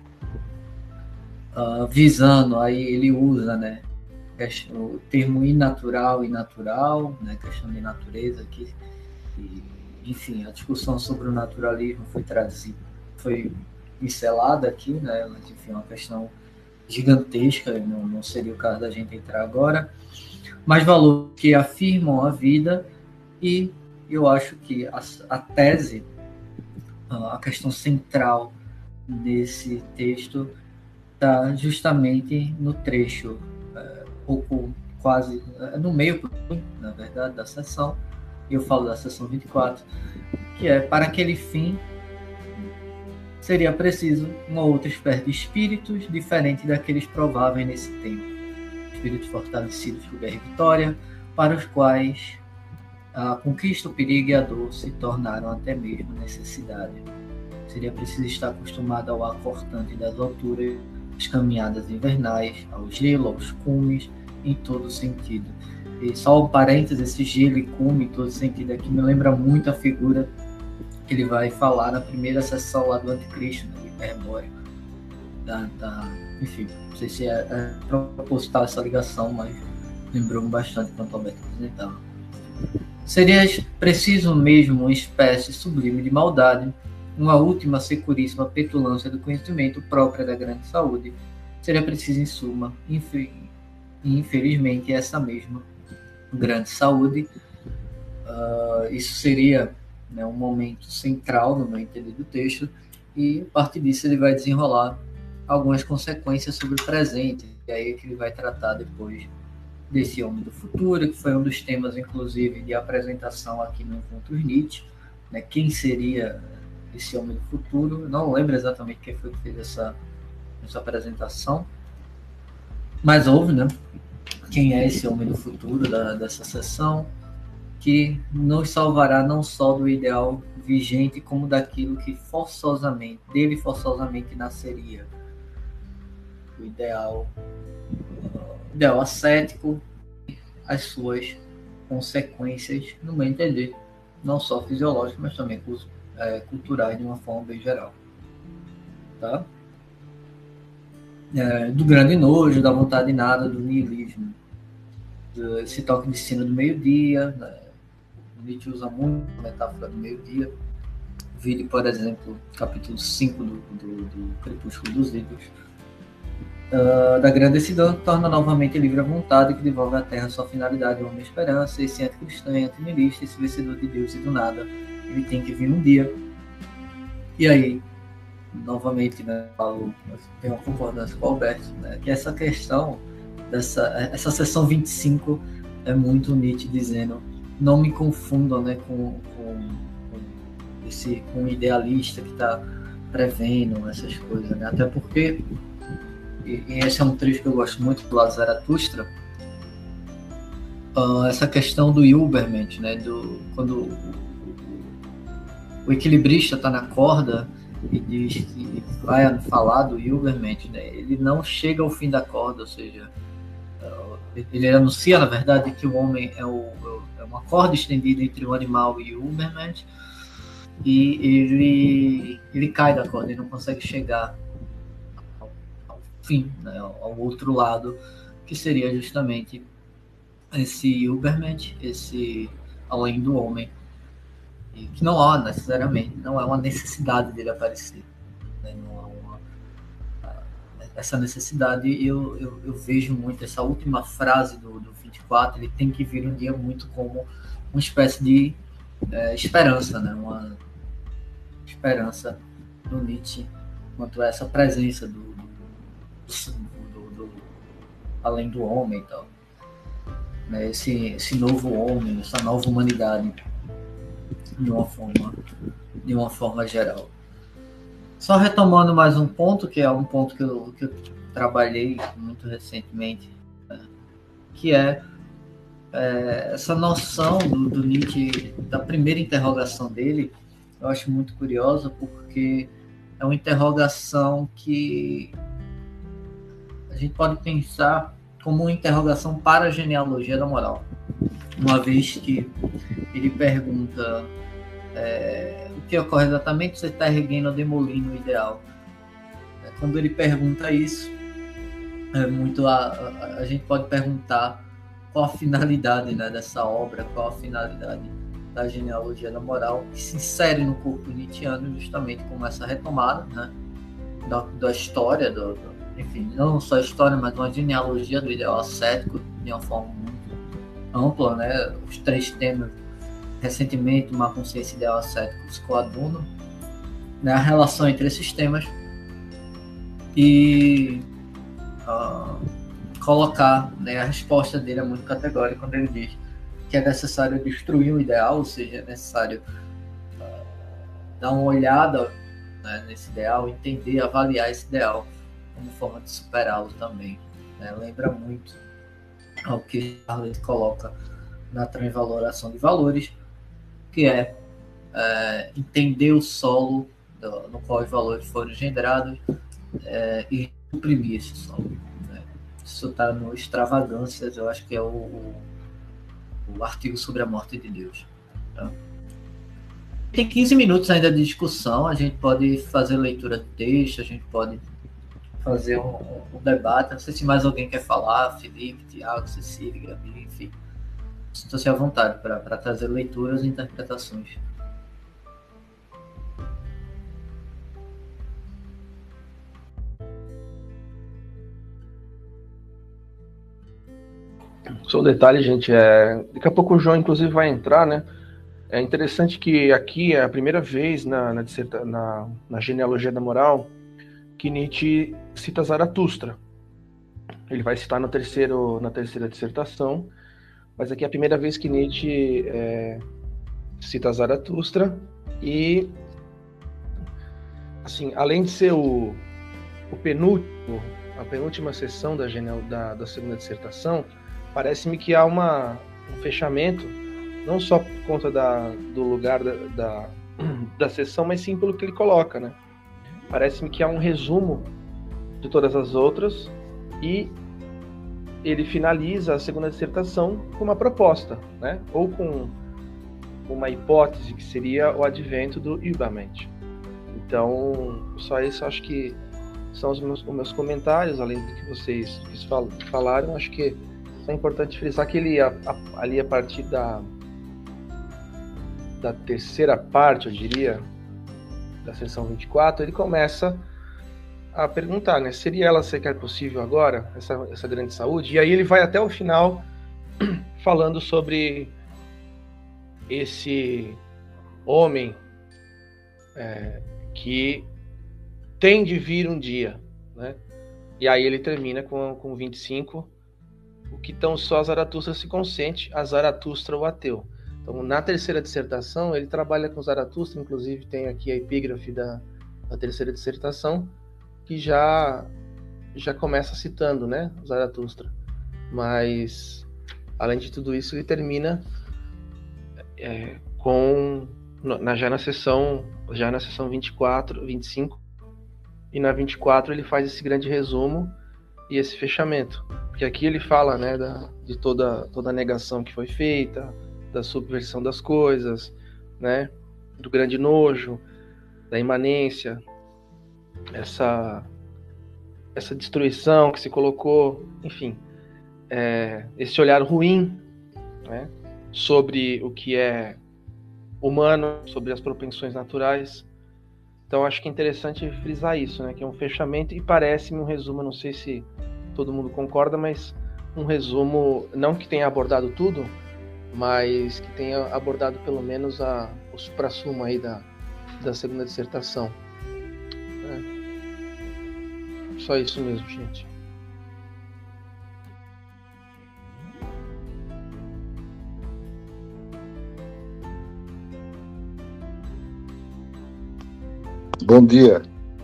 Uh, visando, aí ele usa, né, o termo inatural e natural, né, questão de natureza aqui, e, enfim, a discussão sobre o naturalismo foi traduzida, foi pincelada aqui, né, mas enfim, é uma questão gigantesca, não, não seria o caso da gente entrar agora, mas valores que afirmam a vida, e eu acho que a, a tese, a questão central desse texto está justamente no trecho, é, pouco, quase, no meio, na verdade, da sessão, e eu falo da sessão vinte e quatro, que é: para aquele fim seria preciso uma outra espécie de espíritos diferente daqueles prováveis nesse tempo, espíritos fortalecidos por guerra e vitória, para os quais a conquista, o perigo e a dor se tornaram até mesmo necessidade. Seria preciso estar acostumado ao ar cortante das alturas, às caminhadas invernais, ao gelo, aos cumes, em todo sentido. E só um parênteses, esse gelo e cume em todo sentido aqui me lembra muito a figura que ele vai falar na primeira sessão lá do Anticristo, né, do Hiperbóreo. Da, da, enfim, não sei se é, é proposital essa ligação, mas lembrou-me bastante quanto ao Alberto apresentava. Seria preciso mesmo uma espécie sublime de maldade, uma última securíssima petulância do conhecimento própria da grande saúde. Seria preciso, em suma, infel- infelizmente, essa mesma grande saúde. Uh, isso seria, né, um momento central no meu entender do texto, e a partir disso ele vai desenrolar algumas consequências sobre o presente, e aí é que ele vai tratar depois desse homem do futuro, que foi um dos temas, inclusive, de apresentação aqui no Encontros Nietzsche, né? Quem seria esse homem do futuro? Eu não lembro exatamente quem foi que fez essa, essa apresentação, mas houve, né? Quem é esse homem do futuro da, dessa sessão, que nos salvará não só do ideal vigente, como daquilo que forçosamente, dele forçosamente nasceria. O ideal ideal ascético, as suas consequências, no meu entender, não só fisiológicas, mas também é, culturais, de uma forma bem geral. Tá? É, do grande nojo, da vontade de nada, do niilismo, esse toque de sino do meio-dia, né? Nietzsche usa muito a metáfora do meio-dia. Vide, por exemplo, capítulo cinco do, do, do Crepúsculo dos Ídolos. Uh, da grande decisão, torna novamente livre a vontade, que devolve à terra sua finalidade, uma esperança. Esse anticristão e antinilista, esse vencedor de Deus e do nada, ele tem que vir um dia. E aí, novamente, né, eu tenho uma concordância com o Alberto, né, que essa questão, dessa, essa sessão vinte e cinco é muito Nietzsche dizendo: não me confundam, né, com, com, com, esse, com o idealista que está prevendo essas coisas, né? Até porque, e esse é um trecho que eu gosto muito do Lado Zaratustra, uh, essa questão do Übermensch, né, do, quando o, o equilibrista está na corda e diz que vai falar do Übermensch, né, ele não chega ao fim da corda, ou seja, uh, ele anuncia, na verdade, que o homem é, o, é uma corda estendida entre o animal e o Übermensch, e ele, ele cai da corda, ele não consegue chegar fim, né, ao outro lado, que seria justamente esse Übermensch, esse além do homem, e que não há necessariamente, não é uma necessidade dele aparecer, né, não há uma, essa necessidade. Eu, eu, eu vejo muito essa última frase do, do vinte e quatro, ele tem que vir um dia muito como uma espécie de é, esperança, né, uma esperança do Nietzsche quanto a essa presença do Do, do, do, além do homem e tal. Né? Esse, esse novo homem, essa nova humanidade, de uma forma, de uma forma geral. Só retomando mais um ponto, que é um ponto que eu, que eu trabalhei muito recentemente, né? Que é, é essa noção do, do Nietzsche, da primeira interrogação dele. Eu acho muito curiosa, porque é uma interrogação que a gente pode pensar como uma interrogação para a genealogia da moral. Uma vez que ele pergunta é, o que ocorre exatamente, você está erguendo ou demolindo o ideal. Quando ele pergunta isso, é muito a, a, a gente pode perguntar qual a finalidade, né, dessa obra, qual a finalidade da genealogia da moral, que se insere no corpo nietzschiano justamente como essa retomada, né, da, da história, do, do, enfim, não só a história, mas uma genealogia do ideal ascético de uma forma muito ampla, né, os três temas, recentemente, uma consciência ideal ascético, psicoaduno, né, a relação entre esses temas e uh, colocar, né, a resposta dele é muito categórica quando ele diz que é necessário destruir o ideal, ou seja, é necessário uh, dar uma olhada, né, nesse ideal, entender, avaliar esse ideal como forma de superá-lo também. Né? Lembra muito ao que Harlett coloca na transvaloração de valores, que é, é entender o solo do, no qual os valores foram generados é, e suprimir esse solo. Né? Isso está no Extravagâncias, eu acho que é o, o o artigo sobre a morte de Deus. Tá? Tem quinze minutos ainda de discussão, a gente pode fazer leitura de texto, a gente pode fazer um, um debate, não sei se mais alguém quer falar, Felipe, Tiago, Cecília, Gabi, enfim. Sinta-se à vontade para trazer leituras e interpretações. Só um detalhe, gente, é... daqui a pouco o João, inclusive, vai entrar, né? É interessante que aqui é a primeira vez na, na, na, na genealogia da moral que Nietzsche cita Zaratustra. Ele vai citar no terceiro, na terceira dissertação, mas aqui é a primeira vez que Nietzsche é, cita Zaratustra e, assim, além de ser o, o penúltimo, a penúltima sessão da, da, da segunda dissertação, parece-me que há uma, um fechamento, não só por conta da, do lugar da, da, da sessão, mas sim pelo que ele coloca, né? Parece-me que há um resumo de todas as outras e ele finaliza a segunda dissertação com uma proposta, né? Ou com uma hipótese que seria o advento do Übermensch. Então, só isso acho que são os meus, os meus comentários, além do que vocês falaram. Acho que é importante frisar que ele, a, a, ali a partir da, da terceira parte, eu diria, da seção vinte e quatro, ele começa a perguntar, né, seria ela sequer possível agora, essa, essa grande saúde? E aí ele vai até o final falando sobre esse homem é, que tem de vir um dia, né? E aí ele termina com, com vinte e cinco, o que tão só Zaratustra se consente, a Zaratustra o ateu. Então, na terceira dissertação, ele trabalha com Zaratustra, inclusive tem aqui a epígrafe da, da terceira dissertação, que já, já começa citando, né, Zaratustra. Mas, além de tudo isso, ele termina é, com, na, já, na sessão, já na sessão vinte e quatro, vinte e cinco, e na vinte e quatro ele faz esse grande resumo e esse fechamento. Porque aqui ele fala, né, da, de toda, toda a negação que foi feita, da subversão das coisas, né, do grande nojo, da imanência, essa, essa destruição que se colocou, enfim, é, esse olhar ruim, né, sobre o que é humano, sobre as propensões naturais. Então acho que é interessante frisar isso, né, que é um fechamento e parece-me um resumo, não sei se todo mundo concorda, mas um resumo, não que tenha abordado tudo, mas que tenha abordado pelo menos a, o suprassumo aí da, da segunda dissertação. É. Só isso mesmo, gente. Bom dia.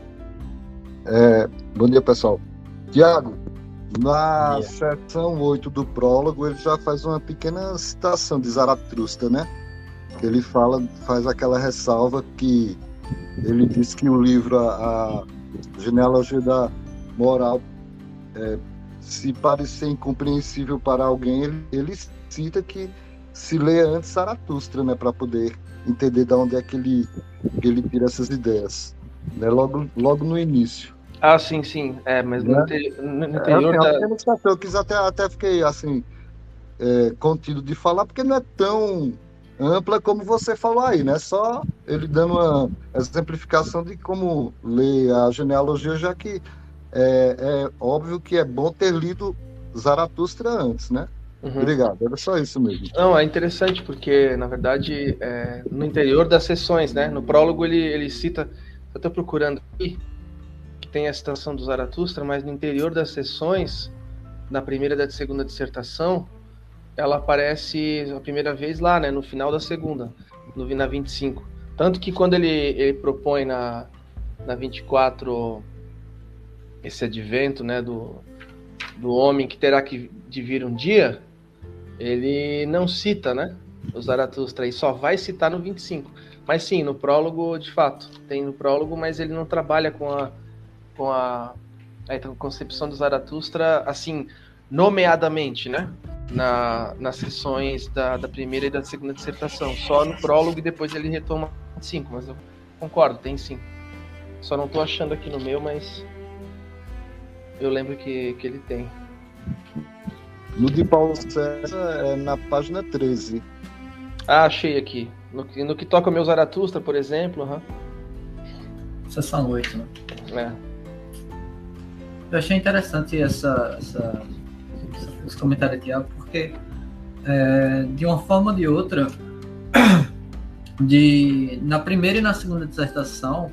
É, bom dia, pessoal. Tiago, na seção oito do prólogo, ele já faz uma pequena citação de Zaratustra, né? Que ele fala, faz aquela ressalva que ele diz que o livro, a, a genealogia da moral, é, se parecer incompreensível para alguém, ele, ele cita que se lê antes Zaratustra, né? Para poder entender de onde é que ele, que ele tira essas ideias, né? Logo, logo no início. Ah, sim, sim. É, mas no, Né? inter... no interior é, da... eu, eu quis até, até fiquei assim, é, contido de falar, porque não é tão ampla como você falou aí, né? Só ele dando uma exemplificação de como ler a genealogia, já que é, é óbvio que é bom ter lido Zaratustra antes, né? Uhum. Obrigado, era só isso mesmo. Não, é interessante, porque, na verdade, é, no interior das sessões, né? No prólogo ele, ele cita, eu estou procurando aqui, tem a citação do Zaratustra, mas no interior das sessões, na primeira e da segunda dissertação, ela aparece a primeira vez lá, né, no final da segunda, no, na vinte e cinco. Tanto que quando ele, ele propõe na, na vinte e quatro esse advento, né, do, do homem que terá que de vir um dia, ele não cita, né, o Zaratustra, e só vai citar no vinte e cinco. Mas sim, no prólogo, de fato, tem no prólogo, mas ele não trabalha com a com a, a concepção do Zaratustra, assim, nomeadamente, né? Na, nas sessões da, da primeira e da segunda dissertação. Só no prólogo e depois ele retoma vinte e cinco, mas eu concordo, tem sim. Só não estou achando aqui no meu, mas eu lembro que, que ele tem. No de Paulo César é na página treze. Ah, achei aqui. No, no que toca o meu Zaratustra, por exemplo. Uhum. Sessão oito, né? É. Eu achei interessante essa, essa, esse comentário de Tiago, porque é, de uma forma ou de outra, de, na primeira e na segunda dissertação,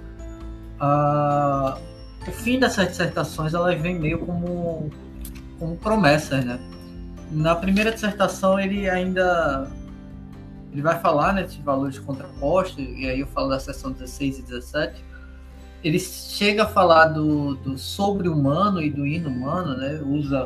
a, o fim dessas dissertações elas vêm meio como, como promessas, né? Na primeira dissertação ele ainda ele vai falar, né, de valores contrapostos, e aí eu falo da seção dezesseis e dezessete. Ele chega a falar do, do sobre-humano e do inumano, né? Usa,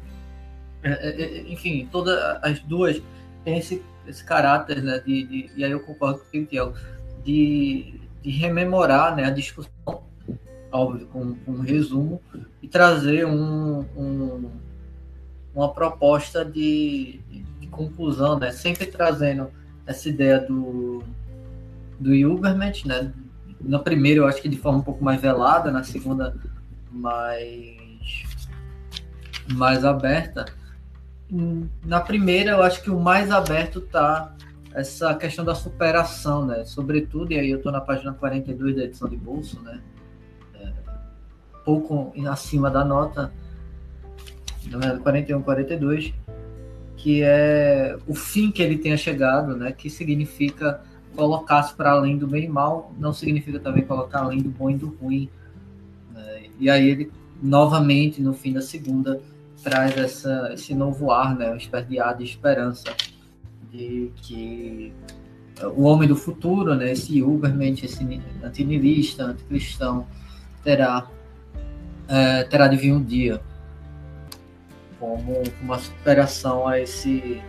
é, é, enfim, todas as duas têm esse, esse caráter, né? De, de, e aí eu concordo com o Tiago, de, de rememorar, né, a discussão, óbvio, com, com um resumo, e trazer um, um, uma proposta de, de, de conclusão, né? Sempre trazendo essa ideia do, do Hilbert, né? Na primeira eu acho que de forma um pouco mais velada, na segunda mais, mais aberta. Na primeira eu acho que o mais aberto está essa questão da superação, né? Sobretudo, e aí eu estou na página quarenta e dois da edição de bolso, né? É, pouco acima da nota, quarenta e um, quarenta e dois, que é o fim que ele tenha chegado, né? Que significa colocar-se para além do bem e mal, não significa também colocar além do bom e do ruim, né? E aí ele, novamente, no fim da segunda, traz essa, esse novo ar, né? Uma espécie de ar de esperança, de que o homem do futuro, né? Esse Uberman, esse antinilista, anticristão, terá, é, terá de vir um dia como uma superação a esse,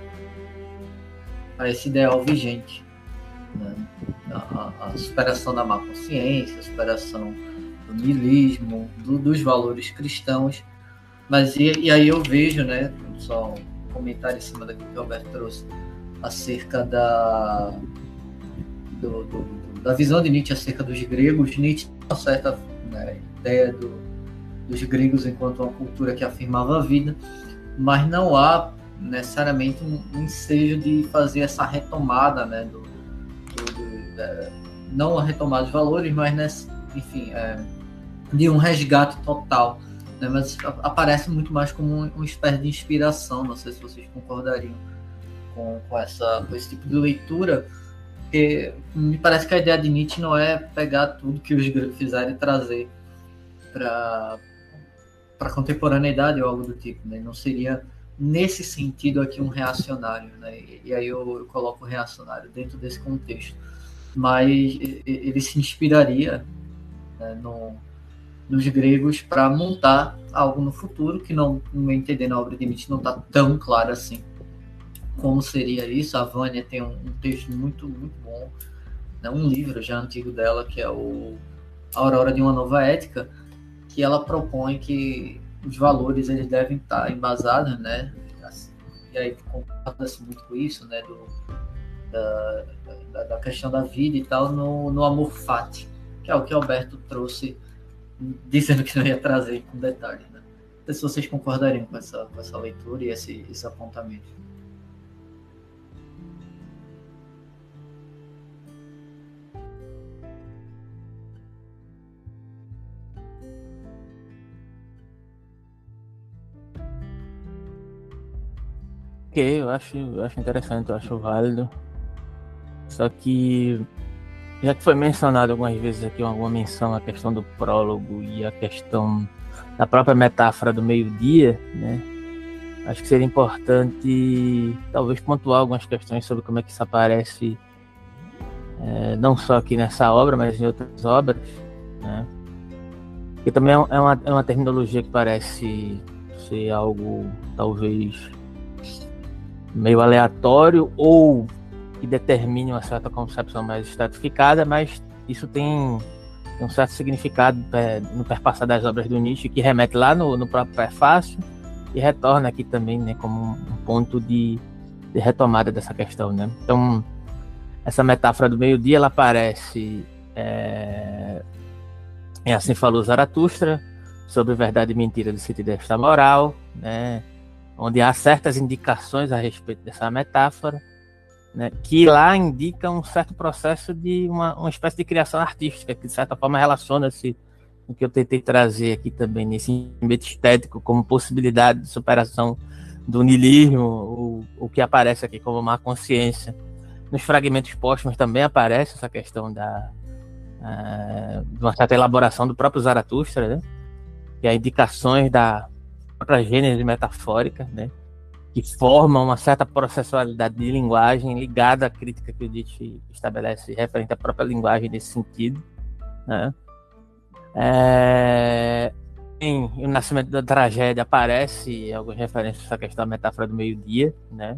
a esse ideal vigente. Né? A, a superação da má consciência, a superação do niilismo, do, dos valores cristãos. Mas e, e aí eu vejo, né, só um comentário em cima daquilo que o Roberto trouxe, acerca da, do, do, da visão de Nietzsche acerca dos gregos. Nietzsche tem uma certa, né, ideia do, dos gregos enquanto uma cultura que afirmava a vida, mas não há necessariamente um, um ensejo de fazer essa retomada, né, do não a retomada dos valores, mas, né, enfim, é, de um resgate total, né, mas aparece muito mais como um, uma espécie de inspiração. Não sei se vocês concordariam com, com, essa, com esse tipo de leitura, porque me parece que a ideia de Nietzsche não é pegar tudo que os gregos fizeram e trazer para para a contemporaneidade ou algo do tipo, né? Não seria nesse sentido aqui um reacionário, né? E, e aí eu, eu coloco o reacionário dentro desse contexto. Mas ele se inspiraria né, no, nos gregos para montar algo no futuro, que não, no meu entender, na obra de Nietzsche não está tão claro assim como seria isso. A Vânia tem um, um texto muito, muito bom, né, um livro já antigo dela, que é o A Aurora de uma Nova Ética, que ela propõe que os valores eles devem estar embasados, né, e aí concorda-se muito com isso, né, do, da, da, da questão da vida e tal, no, no amor fati, que é o que Alberto trouxe, dizendo que não ia trazer com detalhes, né? Não sei se vocês concordariam com essa, com essa leitura e esse, esse apontamento. Ok, eu acho, eu acho interessante, eu acho válido. Só que, já que foi mencionado algumas vezes aqui, alguma menção à questão do prólogo e a questão da própria metáfora do meio-dia, né? Acho que seria importante, talvez, pontuar algumas questões sobre como é que isso aparece, é, não só aqui nessa obra, mas em outras obras, né? Porque também é uma, é uma terminologia que parece ser algo, talvez, meio aleatório ou que determine uma certa concepção mais estratificada, mas isso tem, tem um certo significado é, no perpassar das obras do Nietzsche, que remete lá no, no próprio prefácio e retorna aqui também, né, como um, um ponto de, de retomada dessa questão, né? Então, essa metáfora do meio-dia, ela aparece é, em Assim Falou Zaratustra, sobre verdade e mentira do sentido desta moral, né, onde há certas indicações a respeito dessa metáfora, né, que lá indica um certo processo de uma, uma espécie de criação artística, que de certa forma relaciona-se com o que eu tentei trazer aqui também, nesse ambiente estético, como possibilidade de superação do niilismo, o, o que aparece aqui como má consciência. Nos fragmentos póstumos também aparece essa questão da, uh, de uma certa elaboração do próprio Zaratustra, né, que há indicações da própria gênese metafórica, né, que formam uma certa processualidade de linguagem ligada à crítica que o Nietzsche estabelece referente à própria linguagem nesse sentido, né. É... Em O Nascimento da Tragédia aparece algumas referências a essa questão da metáfora do meio-dia, né,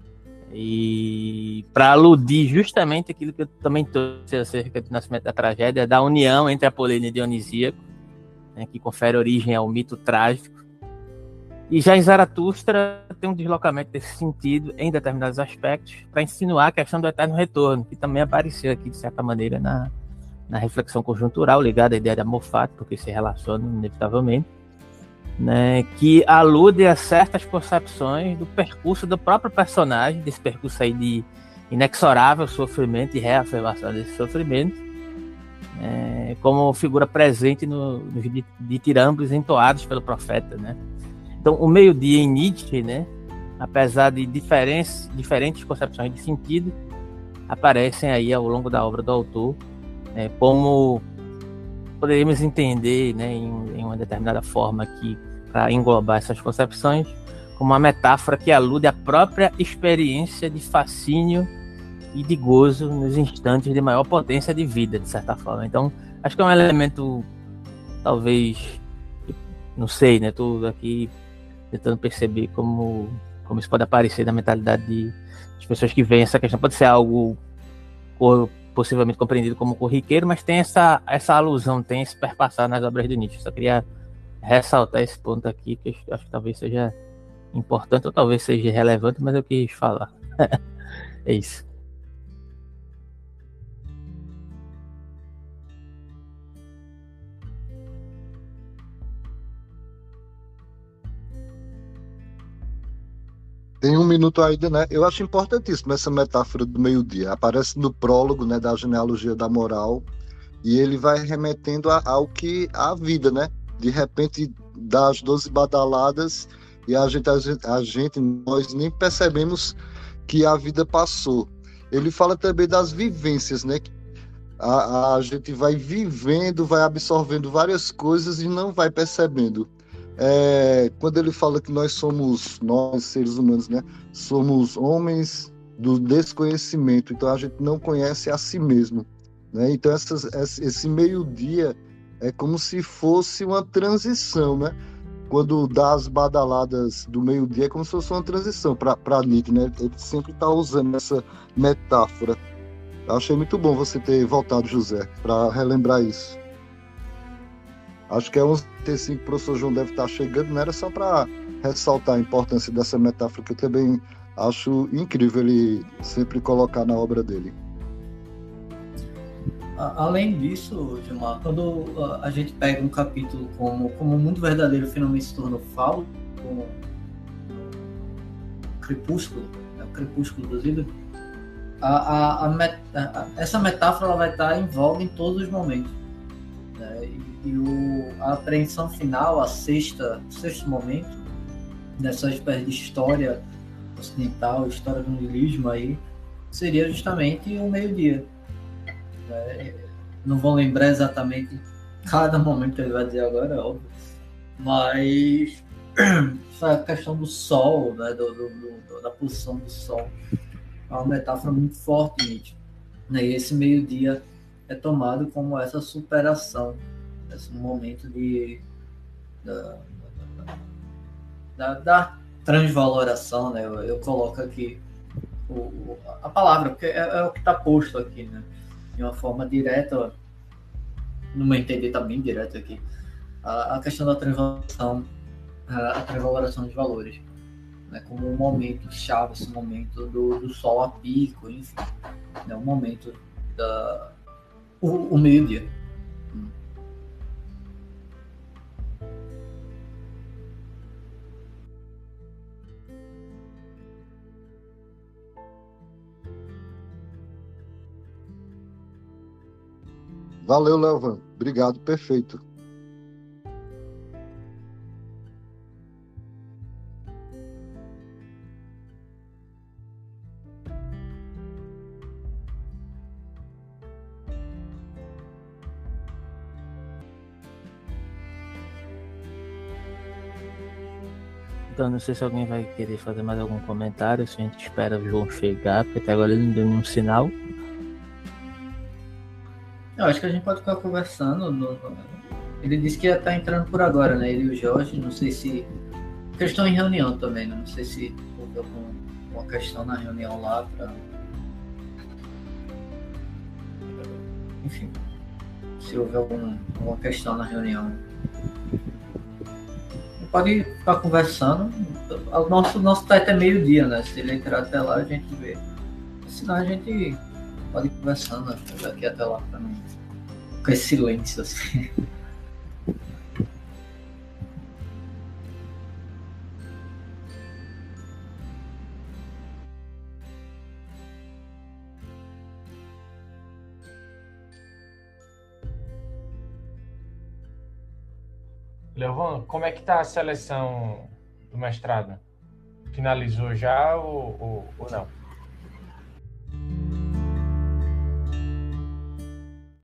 e para aludir justamente aquilo que eu também trouxe acerca do Nascimento da Tragédia, da união entre Apolíneo e Dionisíaco, né, que confere origem ao mito trágico. E já em Zaratustra tem um deslocamento desse sentido em determinados aspectos para insinuar a questão do eterno retorno, que também apareceu aqui de certa maneira na, na reflexão conjuntural ligada à ideia de amor fati, porque se relacionam inevitavelmente, né, que alude a certas concepções do percurso do próprio personagem, desse percurso aí de inexorável sofrimento e reafirmação desse sofrimento, é, como figura presente no, nos ditirambos entoados pelo profeta, né? Então, o meio-dia em Nietzsche, né, apesar de diferentes, diferentes concepções de sentido, aparecem aí ao longo da obra do autor, né, como poderíamos entender, né, em, em uma determinada forma aqui, para englobar essas concepções, como uma metáfora que alude à própria experiência de fascínio e de gozo nos instantes de maior potência de vida, de certa forma. Então, acho que é um elemento, talvez, não sei, né, estou aqui tentando perceber como, como isso pode aparecer na mentalidade de, de pessoas que veem essa questão. Pode ser algo possivelmente compreendido como corriqueiro, mas tem essa, essa alusão, tem esse perpassar nas obras de Nietzsche. Só queria ressaltar esse ponto aqui, que eu acho que talvez seja importante ou talvez seja relevante, mas eu quis falar. É isso. Tem um minuto ainda, né? Eu acho importantíssimo essa metáfora do meio-dia. Aparece no prólogo, né, da genealogia da moral, e ele vai remetendo a, ao que a vida, né? De repente, dá as doze badaladas e a gente, a gente, a gente, nós nem percebemos que a vida passou. Ele fala também das vivências, né? A, a gente vai vivendo, vai absorvendo várias coisas e não vai percebendo. É, quando ele fala que nós somos, nós seres humanos, né, somos homens do desconhecimento, então a gente não conhece a si mesmo, né? Então essas, esse meio-dia é como se fosse uma transição, né? Quando dá as badaladas do meio-dia, é como se fosse uma transição para Nietzsche, né? Ele sempre está usando essa metáfora. Eu achei muito bom você ter voltado, José, para relembrar isso. Acho que é uns trinta e cinco que o professor João deve estar chegando, não era só para ressaltar a importância dessa metáfora, que eu também acho incrível ele sempre colocar na obra dele. Além disso, Gilmar, quando a gente pega um capítulo como, como o mundo verdadeiro finalmente se tornou falo, como o Crepúsculo, né, o Crepúsculo dos Ídolos, a, a, a met, a, essa metáfora ela vai estar em voga em todos os momentos. Né? E, e o, a apreensão final, a sexta, o sexto momento, dessa espécie de história ocidental, história do niilismo aí, seria justamente o meio-dia. É, não vou lembrar exatamente cada momento que ele vai dizer agora, é óbvio, mas essa questão do sol, né, do, do, do, da posição do sol, é uma metáfora muito forte, Nietzsche, né, e esse meio-dia é tomado como essa superação, esse momento de da, da, da transvaloração, né, eu, eu coloco aqui o, a palavra, porque é, é o que está posto aqui, né, de uma forma direta, no meu entender está bem direto aqui, a, a questão da transvaloração, a, a transvaloração dos valores, né, como um momento chave, esse momento do, do sol a pico, enfim, né, um momento da o, o meio-dia. Hum. Valeu, Leovan. Obrigado, perfeito. Então, não sei se alguém vai querer fazer mais algum comentário, se a gente espera o João chegar, porque até agora ele não deu nenhum sinal. Eu acho que a gente pode ficar conversando. No, no... Ele disse que ia estar entrando por agora, né? Ele e o Jorge, não sei se. Porque eles estão em reunião também, né? Não sei se houve alguma questão na reunião lá para. Enfim. Se houve algum, alguma questão na reunião. Pode ficar conversando. O nosso, nosso teto é meio-dia, né? Se ele entrar até lá, a gente vê. Senão a gente pode ir conversando daqui até lá, para não ficar esse silêncio assim. Leovan, como é que tá a seleção do mestrado? Finalizou já ou, ou, ou não?